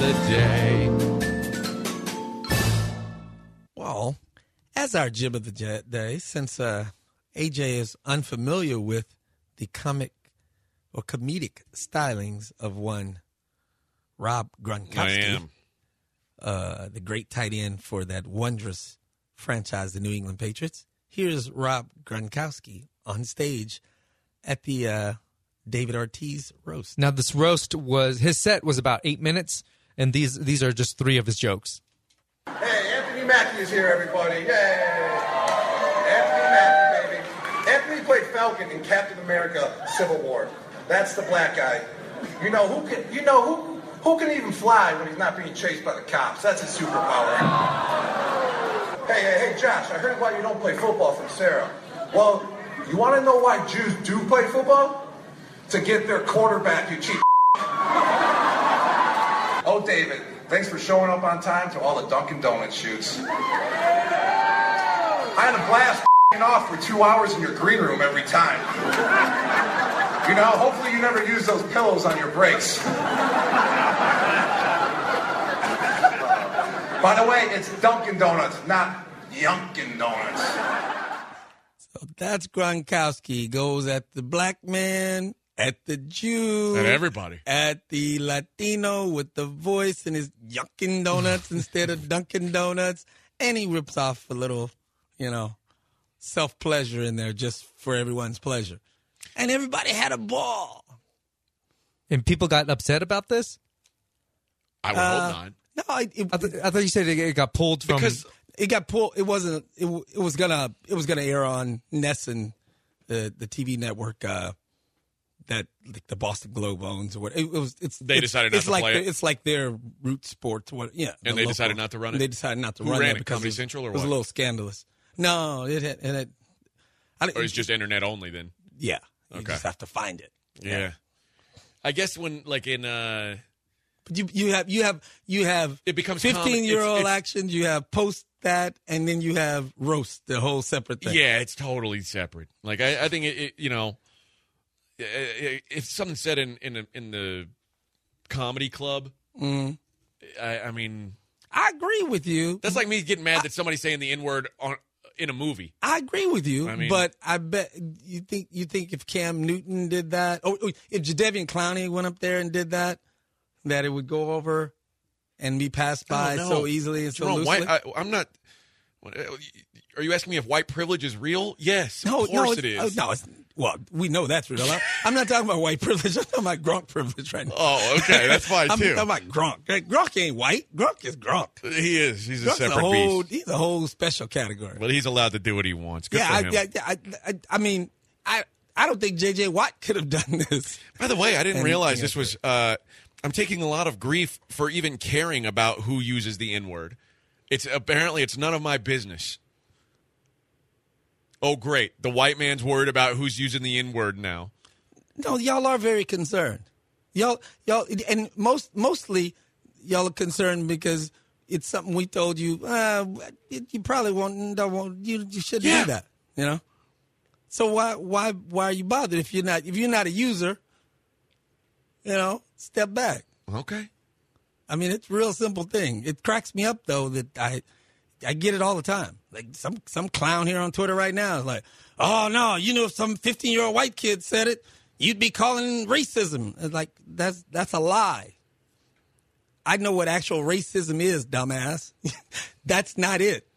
Speaker 5: the Day.
Speaker 4: Well, as our Gym of the Day, since uh, A J is unfamiliar with the comic or comedic stylings of one Rob Gronkowski,
Speaker 5: I am.
Speaker 4: Uh, the great tight end for that wondrous franchise, the New England Patriots. Here's Rob Gronkowski on stage at the uh, David Ortiz roast.
Speaker 6: Now, this roast was, his set was about eight minutes, and these these are just three of his jokes.
Speaker 19: Hey, Anthony Mackie is here, everybody. Yay! Anthony Mackie, baby. Anthony played Falcon in Captain America Civil War. That's the black guy. You know who can you know who who can even fly when he's not being chased by the cops? That's his superpower. Hey, hey, hey, Josh, I heard why you don't play football from Sarah. Well, you want to know why Jews do play football? To get their quarterback, you cheap. Oh, David, thanks for showing up on time to all the Dunkin' Donuts shoots. I had a blast off for two hours in your green room every time. You know, hopefully you never use those pillows on your breaks. By the way, it's Dunkin' Donuts, not Yunkin' Donuts.
Speaker 4: So that's Gronkowski. Goes at the black man, at the Jew,
Speaker 5: At everybody.
Speaker 4: at the Latino with the voice and his Yunkin' Donuts instead of Dunkin' Donuts. And he rips off a little, you know, self-pleasure in there just for everyone's pleasure. And everybody had a ball.
Speaker 6: And people got upset about this?
Speaker 5: I would
Speaker 4: Uh,
Speaker 5: hope not.
Speaker 4: No, I, it,
Speaker 6: I, th- I thought you said it got pulled from...
Speaker 4: because it got pulled. It wasn't. It, it was gonna. It was gonna air on Nesson, the the T V network uh, that like the Boston Globe owns or what. It, it was. It's.
Speaker 5: They
Speaker 4: it's,
Speaker 5: decided not
Speaker 4: it's
Speaker 5: to
Speaker 4: like
Speaker 5: play
Speaker 4: their,
Speaker 5: it?
Speaker 4: It's like their root sport. What? Yeah. the
Speaker 5: And they
Speaker 4: local-
Speaker 5: decided not to run it?
Speaker 4: They decided not to
Speaker 5: Who
Speaker 4: run
Speaker 5: ran
Speaker 4: it
Speaker 5: it,
Speaker 4: because
Speaker 5: Comedy
Speaker 4: it was,
Speaker 5: Central or
Speaker 4: it was
Speaker 5: what?
Speaker 4: a little scandalous. No, it had. And it. I,
Speaker 5: Or it's just internet only then?
Speaker 4: Yeah. You
Speaker 5: Okay.
Speaker 4: just have to find it.
Speaker 5: Yeah. I guess when, like, in... uh
Speaker 4: But you you have you have you have
Speaker 5: It becomes
Speaker 4: fifteen year
Speaker 5: common-
Speaker 4: old
Speaker 5: it's- it's-
Speaker 4: actions. You have post that, and then you have roast, the whole separate thing.
Speaker 5: Yeah, it's totally separate. Like, I, I think, it, it, you know, if something said in in, the- in the comedy club,
Speaker 4: Mm.
Speaker 5: I, I mean...
Speaker 4: I agree with you.
Speaker 5: That's like me getting mad that somebody's saying the N-word on in a movie.
Speaker 4: I agree with you,
Speaker 5: I mean-
Speaker 4: but I bet you think you think if Cam Newton did that, or or if Jadeveon Clowney went up there and did that, that it would go over and be passed by
Speaker 5: Oh, no.
Speaker 4: so easily and so
Speaker 5: Jerome,
Speaker 4: loosely.
Speaker 5: White, I, I'm not... Are you asking me if white privilege is real? Yes, of
Speaker 4: no,
Speaker 5: course
Speaker 4: no,
Speaker 5: it
Speaker 4: it's-
Speaker 5: is.
Speaker 4: oh, no, it's, well, we know that's real. I'm- I'm not talking about white privilege. I'm talking about Gronk privilege right now.
Speaker 5: Oh, okay, that's fine,
Speaker 4: I'm
Speaker 5: too.
Speaker 4: talking about Gronk. Gronk ain't white. Gronk is Gronk.
Speaker 5: He is. He's a
Speaker 4: Gronk's
Speaker 5: separate
Speaker 4: whole,
Speaker 5: beast.
Speaker 4: He's a whole special category.
Speaker 5: But he's allowed to do what he wants. Good
Speaker 4: yeah,
Speaker 5: for
Speaker 4: I,
Speaker 5: him.
Speaker 4: yeah, yeah, I, I, I mean, I, I don't think J J Watt could have done this.
Speaker 5: By the way, I didn't
Speaker 4: And-
Speaker 5: realize
Speaker 4: yeah.
Speaker 5: this was. Uh, I'm taking a lot of grief for even caring about who uses the N-word. It's apparently it's none of my business. Oh, great! The white man's worried about who's using the N-word now.
Speaker 4: No, y'all are very concerned. Y'all, y'all, and most, mostly, y'all are concerned because it's something we told you. Uh, you probably won't. Don't want. You, you shouldn't
Speaker 5: Yeah.
Speaker 4: do that. You know. So why why why are you bothered if you're not if you're not a user? You know, step back.
Speaker 5: Okay.
Speaker 4: I mean, it's a real simple thing. It cracks me up though that I I get it all the time. Like some some clown here on Twitter right now is like, oh no, you know, if some fifteen year old white kid said it, you'd be calling racism. It's like that's that's a lie. I know what actual racism is, dumbass. That's not it.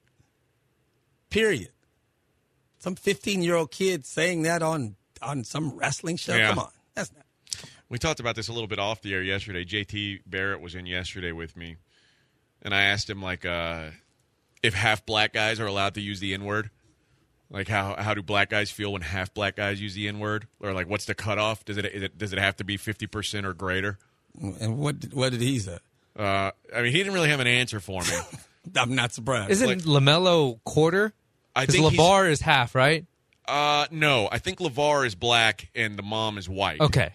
Speaker 4: Period. Some fifteen-year-old kid saying that on, on some wrestling show?
Speaker 5: Yeah.
Speaker 4: Come on. That's not.
Speaker 5: We talked about this a little bit off the air yesterday. J T Barrett was in yesterday with me, and I asked him, like, uh, if half black guys are allowed to use the N-word. Like, how how do black guys feel when half black guys use the N-word? Or, like, what's the cutoff? Does it, is it does it have to be fifty percent or greater?
Speaker 4: And what did, what did he say?
Speaker 5: Uh, I mean, he didn't really have an answer for me.
Speaker 4: I'm not surprised.
Speaker 6: Isn't
Speaker 5: Like-
Speaker 6: LaMelo quarter?
Speaker 5: I
Speaker 6: Because
Speaker 5: think he's-
Speaker 6: LeVar is half, right?
Speaker 5: Uh, no, I think LeVar is black and the mom is white.
Speaker 6: Okay.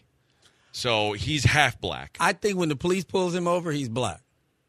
Speaker 5: So he's half black.
Speaker 4: I think when the police pulls him over, he's black.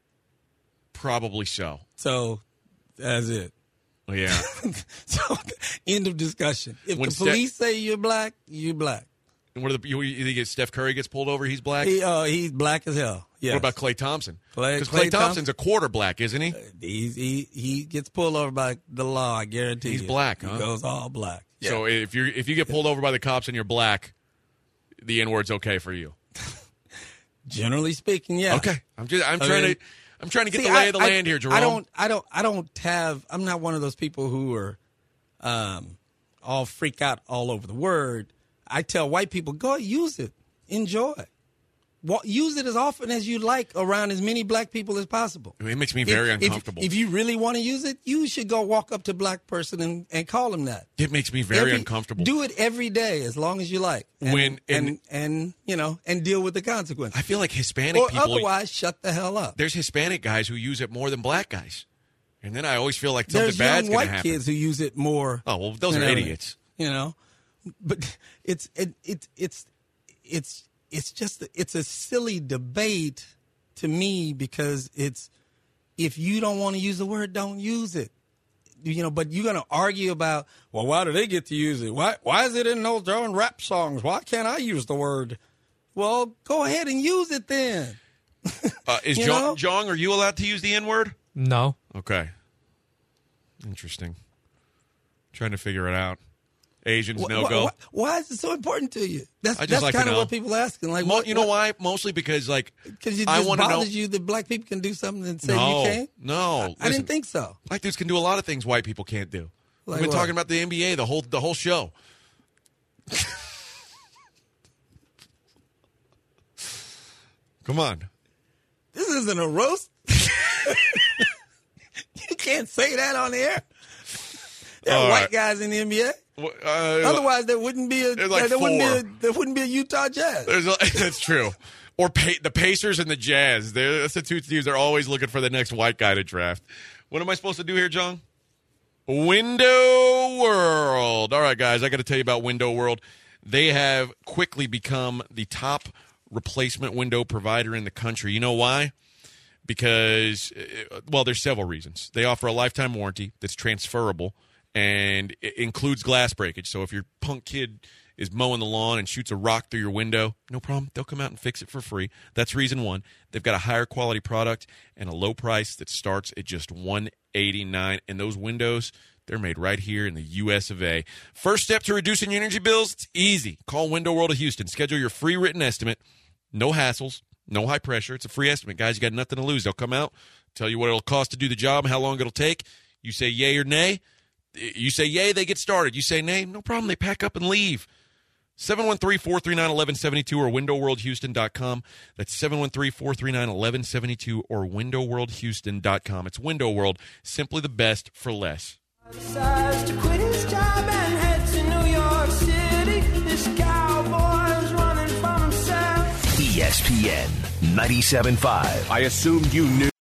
Speaker 5: Probably so.
Speaker 4: So that's it.
Speaker 5: Yeah.
Speaker 4: So end of discussion. If
Speaker 5: When
Speaker 4: the
Speaker 5: Ste-
Speaker 4: police say you're black, you're black.
Speaker 5: And what are the, you, you think if Steph Curry gets pulled over, he's black?
Speaker 4: He, uh, he's black as hell. Yes.
Speaker 5: What about Klay Thompson?
Speaker 4: Klay-
Speaker 5: Because
Speaker 4: Klay
Speaker 5: Klay Thompson's a quarter black, isn't he?
Speaker 4: He's, he he gets pulled over by the law. I guarantee
Speaker 5: He's
Speaker 4: you.
Speaker 5: black,
Speaker 4: He
Speaker 5: huh?
Speaker 4: goes all black.
Speaker 5: So if you if you get pulled over by the cops and you're black, the N word's okay for you.
Speaker 4: Generally speaking, yeah.
Speaker 5: Okay, I'm just I'm
Speaker 4: I
Speaker 5: trying
Speaker 4: mean-
Speaker 5: to I'm trying to get
Speaker 4: See,
Speaker 5: the lay
Speaker 4: I-
Speaker 5: of the
Speaker 4: I-
Speaker 5: land here, Jerome.
Speaker 4: I don't, I don't, I don't have. I'm not one of those people who are, um, all freak out all over the word. I tell white people, go use it, enjoy it, Wa- use it as often as you like around as many black people as possible.
Speaker 5: It makes me very
Speaker 4: If- if-
Speaker 5: uncomfortable.
Speaker 4: If, you really want to use it, you should go walk up to a black person and, and call them that.
Speaker 5: It makes me very
Speaker 4: Every-
Speaker 5: uncomfortable.
Speaker 4: Do it every day as long as you like. And,
Speaker 5: When-
Speaker 4: and,
Speaker 5: and-
Speaker 4: and you know and deal with the consequences.
Speaker 5: I feel like Hispanic
Speaker 4: or
Speaker 5: people.
Speaker 4: otherwise, shut the hell up.
Speaker 5: There's Hispanic guys who use it more than black guys, and then I always feel like something
Speaker 4: There's
Speaker 5: bad's
Speaker 4: young
Speaker 5: going to
Speaker 4: white
Speaker 5: happen.
Speaker 4: kids who use it more.
Speaker 5: Oh well, those
Speaker 4: than
Speaker 5: are
Speaker 4: everything,
Speaker 5: idiots.
Speaker 4: You know, but it's it, it it's it's it's just it's a silly debate to me because it's if you don't want to use the word, don't use it. You know, but you're going to argue about, well, why do they get to use it? Why why is it in those darn rap songs? Why can't I use the word? Well, go ahead and use it then.
Speaker 5: Uh, is
Speaker 4: You
Speaker 5: Jong,
Speaker 4: know?
Speaker 5: Jong, are you allowed to use the N word?
Speaker 6: No.
Speaker 5: Okay. Interesting. Trying to figure it out. Asians
Speaker 4: Wh-
Speaker 5: no
Speaker 4: wh-
Speaker 5: go.
Speaker 4: wh- Why is it so important to you? That's
Speaker 5: I just
Speaker 4: that's
Speaker 5: like to
Speaker 4: kind of
Speaker 5: know.
Speaker 4: what people are asking. Like,
Speaker 5: Mo-
Speaker 4: what,
Speaker 5: you know why? Mostly because like
Speaker 4: Because it
Speaker 5: I
Speaker 4: just
Speaker 5: want to know.
Speaker 4: bothers you that black people can do something and say
Speaker 5: no,
Speaker 4: you can't?
Speaker 5: no.
Speaker 4: I
Speaker 5: Listen,
Speaker 4: didn't think so.
Speaker 5: Black dudes can do a lot of things white people can't do.
Speaker 4: Like
Speaker 5: We've been
Speaker 4: what?
Speaker 5: talking about the N B A the whole the whole show. Come on.
Speaker 4: This isn't a roast. You can't say that on the air. There are
Speaker 5: All
Speaker 4: white
Speaker 5: right.
Speaker 4: guys in the N B A.
Speaker 5: Well, uh,
Speaker 4: Otherwise, there wouldn't be a
Speaker 5: There's like
Speaker 4: there wouldn't
Speaker 5: four.
Speaker 4: be a, there wouldn't be a Utah Jazz.
Speaker 5: There's a, that's true. Or pa- the Pacers and the Jazz. They're, that's the two teams. They're always looking for the next white guy to draft. What am I supposed to do here, John? Window World. All right, guys, I got to tell you about Window World. They have quickly become the top replacement window provider in the country. You know why? Because, uh, well, there's several reasons. They offer a lifetime warranty that's transferable and it includes glass breakage. So if your punk kid is mowing the lawn and shoots a rock through your window, no problem. They'll come out and fix it for free. That's reason one. They've got a higher quality product and a low price that starts at just one hundred eighty-nine dollars. And those windows, they're made right here in the U S of A. First step to reducing your energy bills, it's easy. Call Window World of Houston. Schedule your free written estimate. No hassles, no high pressure. It's a free estimate, guys. You got nothing to lose. They'll come out, tell you what it'll cost to do the job, how long it'll take. You say yay or nay. You say yay, they get started. You say nay, no problem. They pack up and leave. seven one three, four three nine, one one seven two or window world houston dot com. That's seven one three, four three nine, one one seven two or window world houston dot com. It's Window World, simply the best for less.
Speaker 2: Decides to quit his job and head to New York City. This cowboy's running from himself.
Speaker 1: E S P N ninety-seven point five.
Speaker 20: I assumed you knew.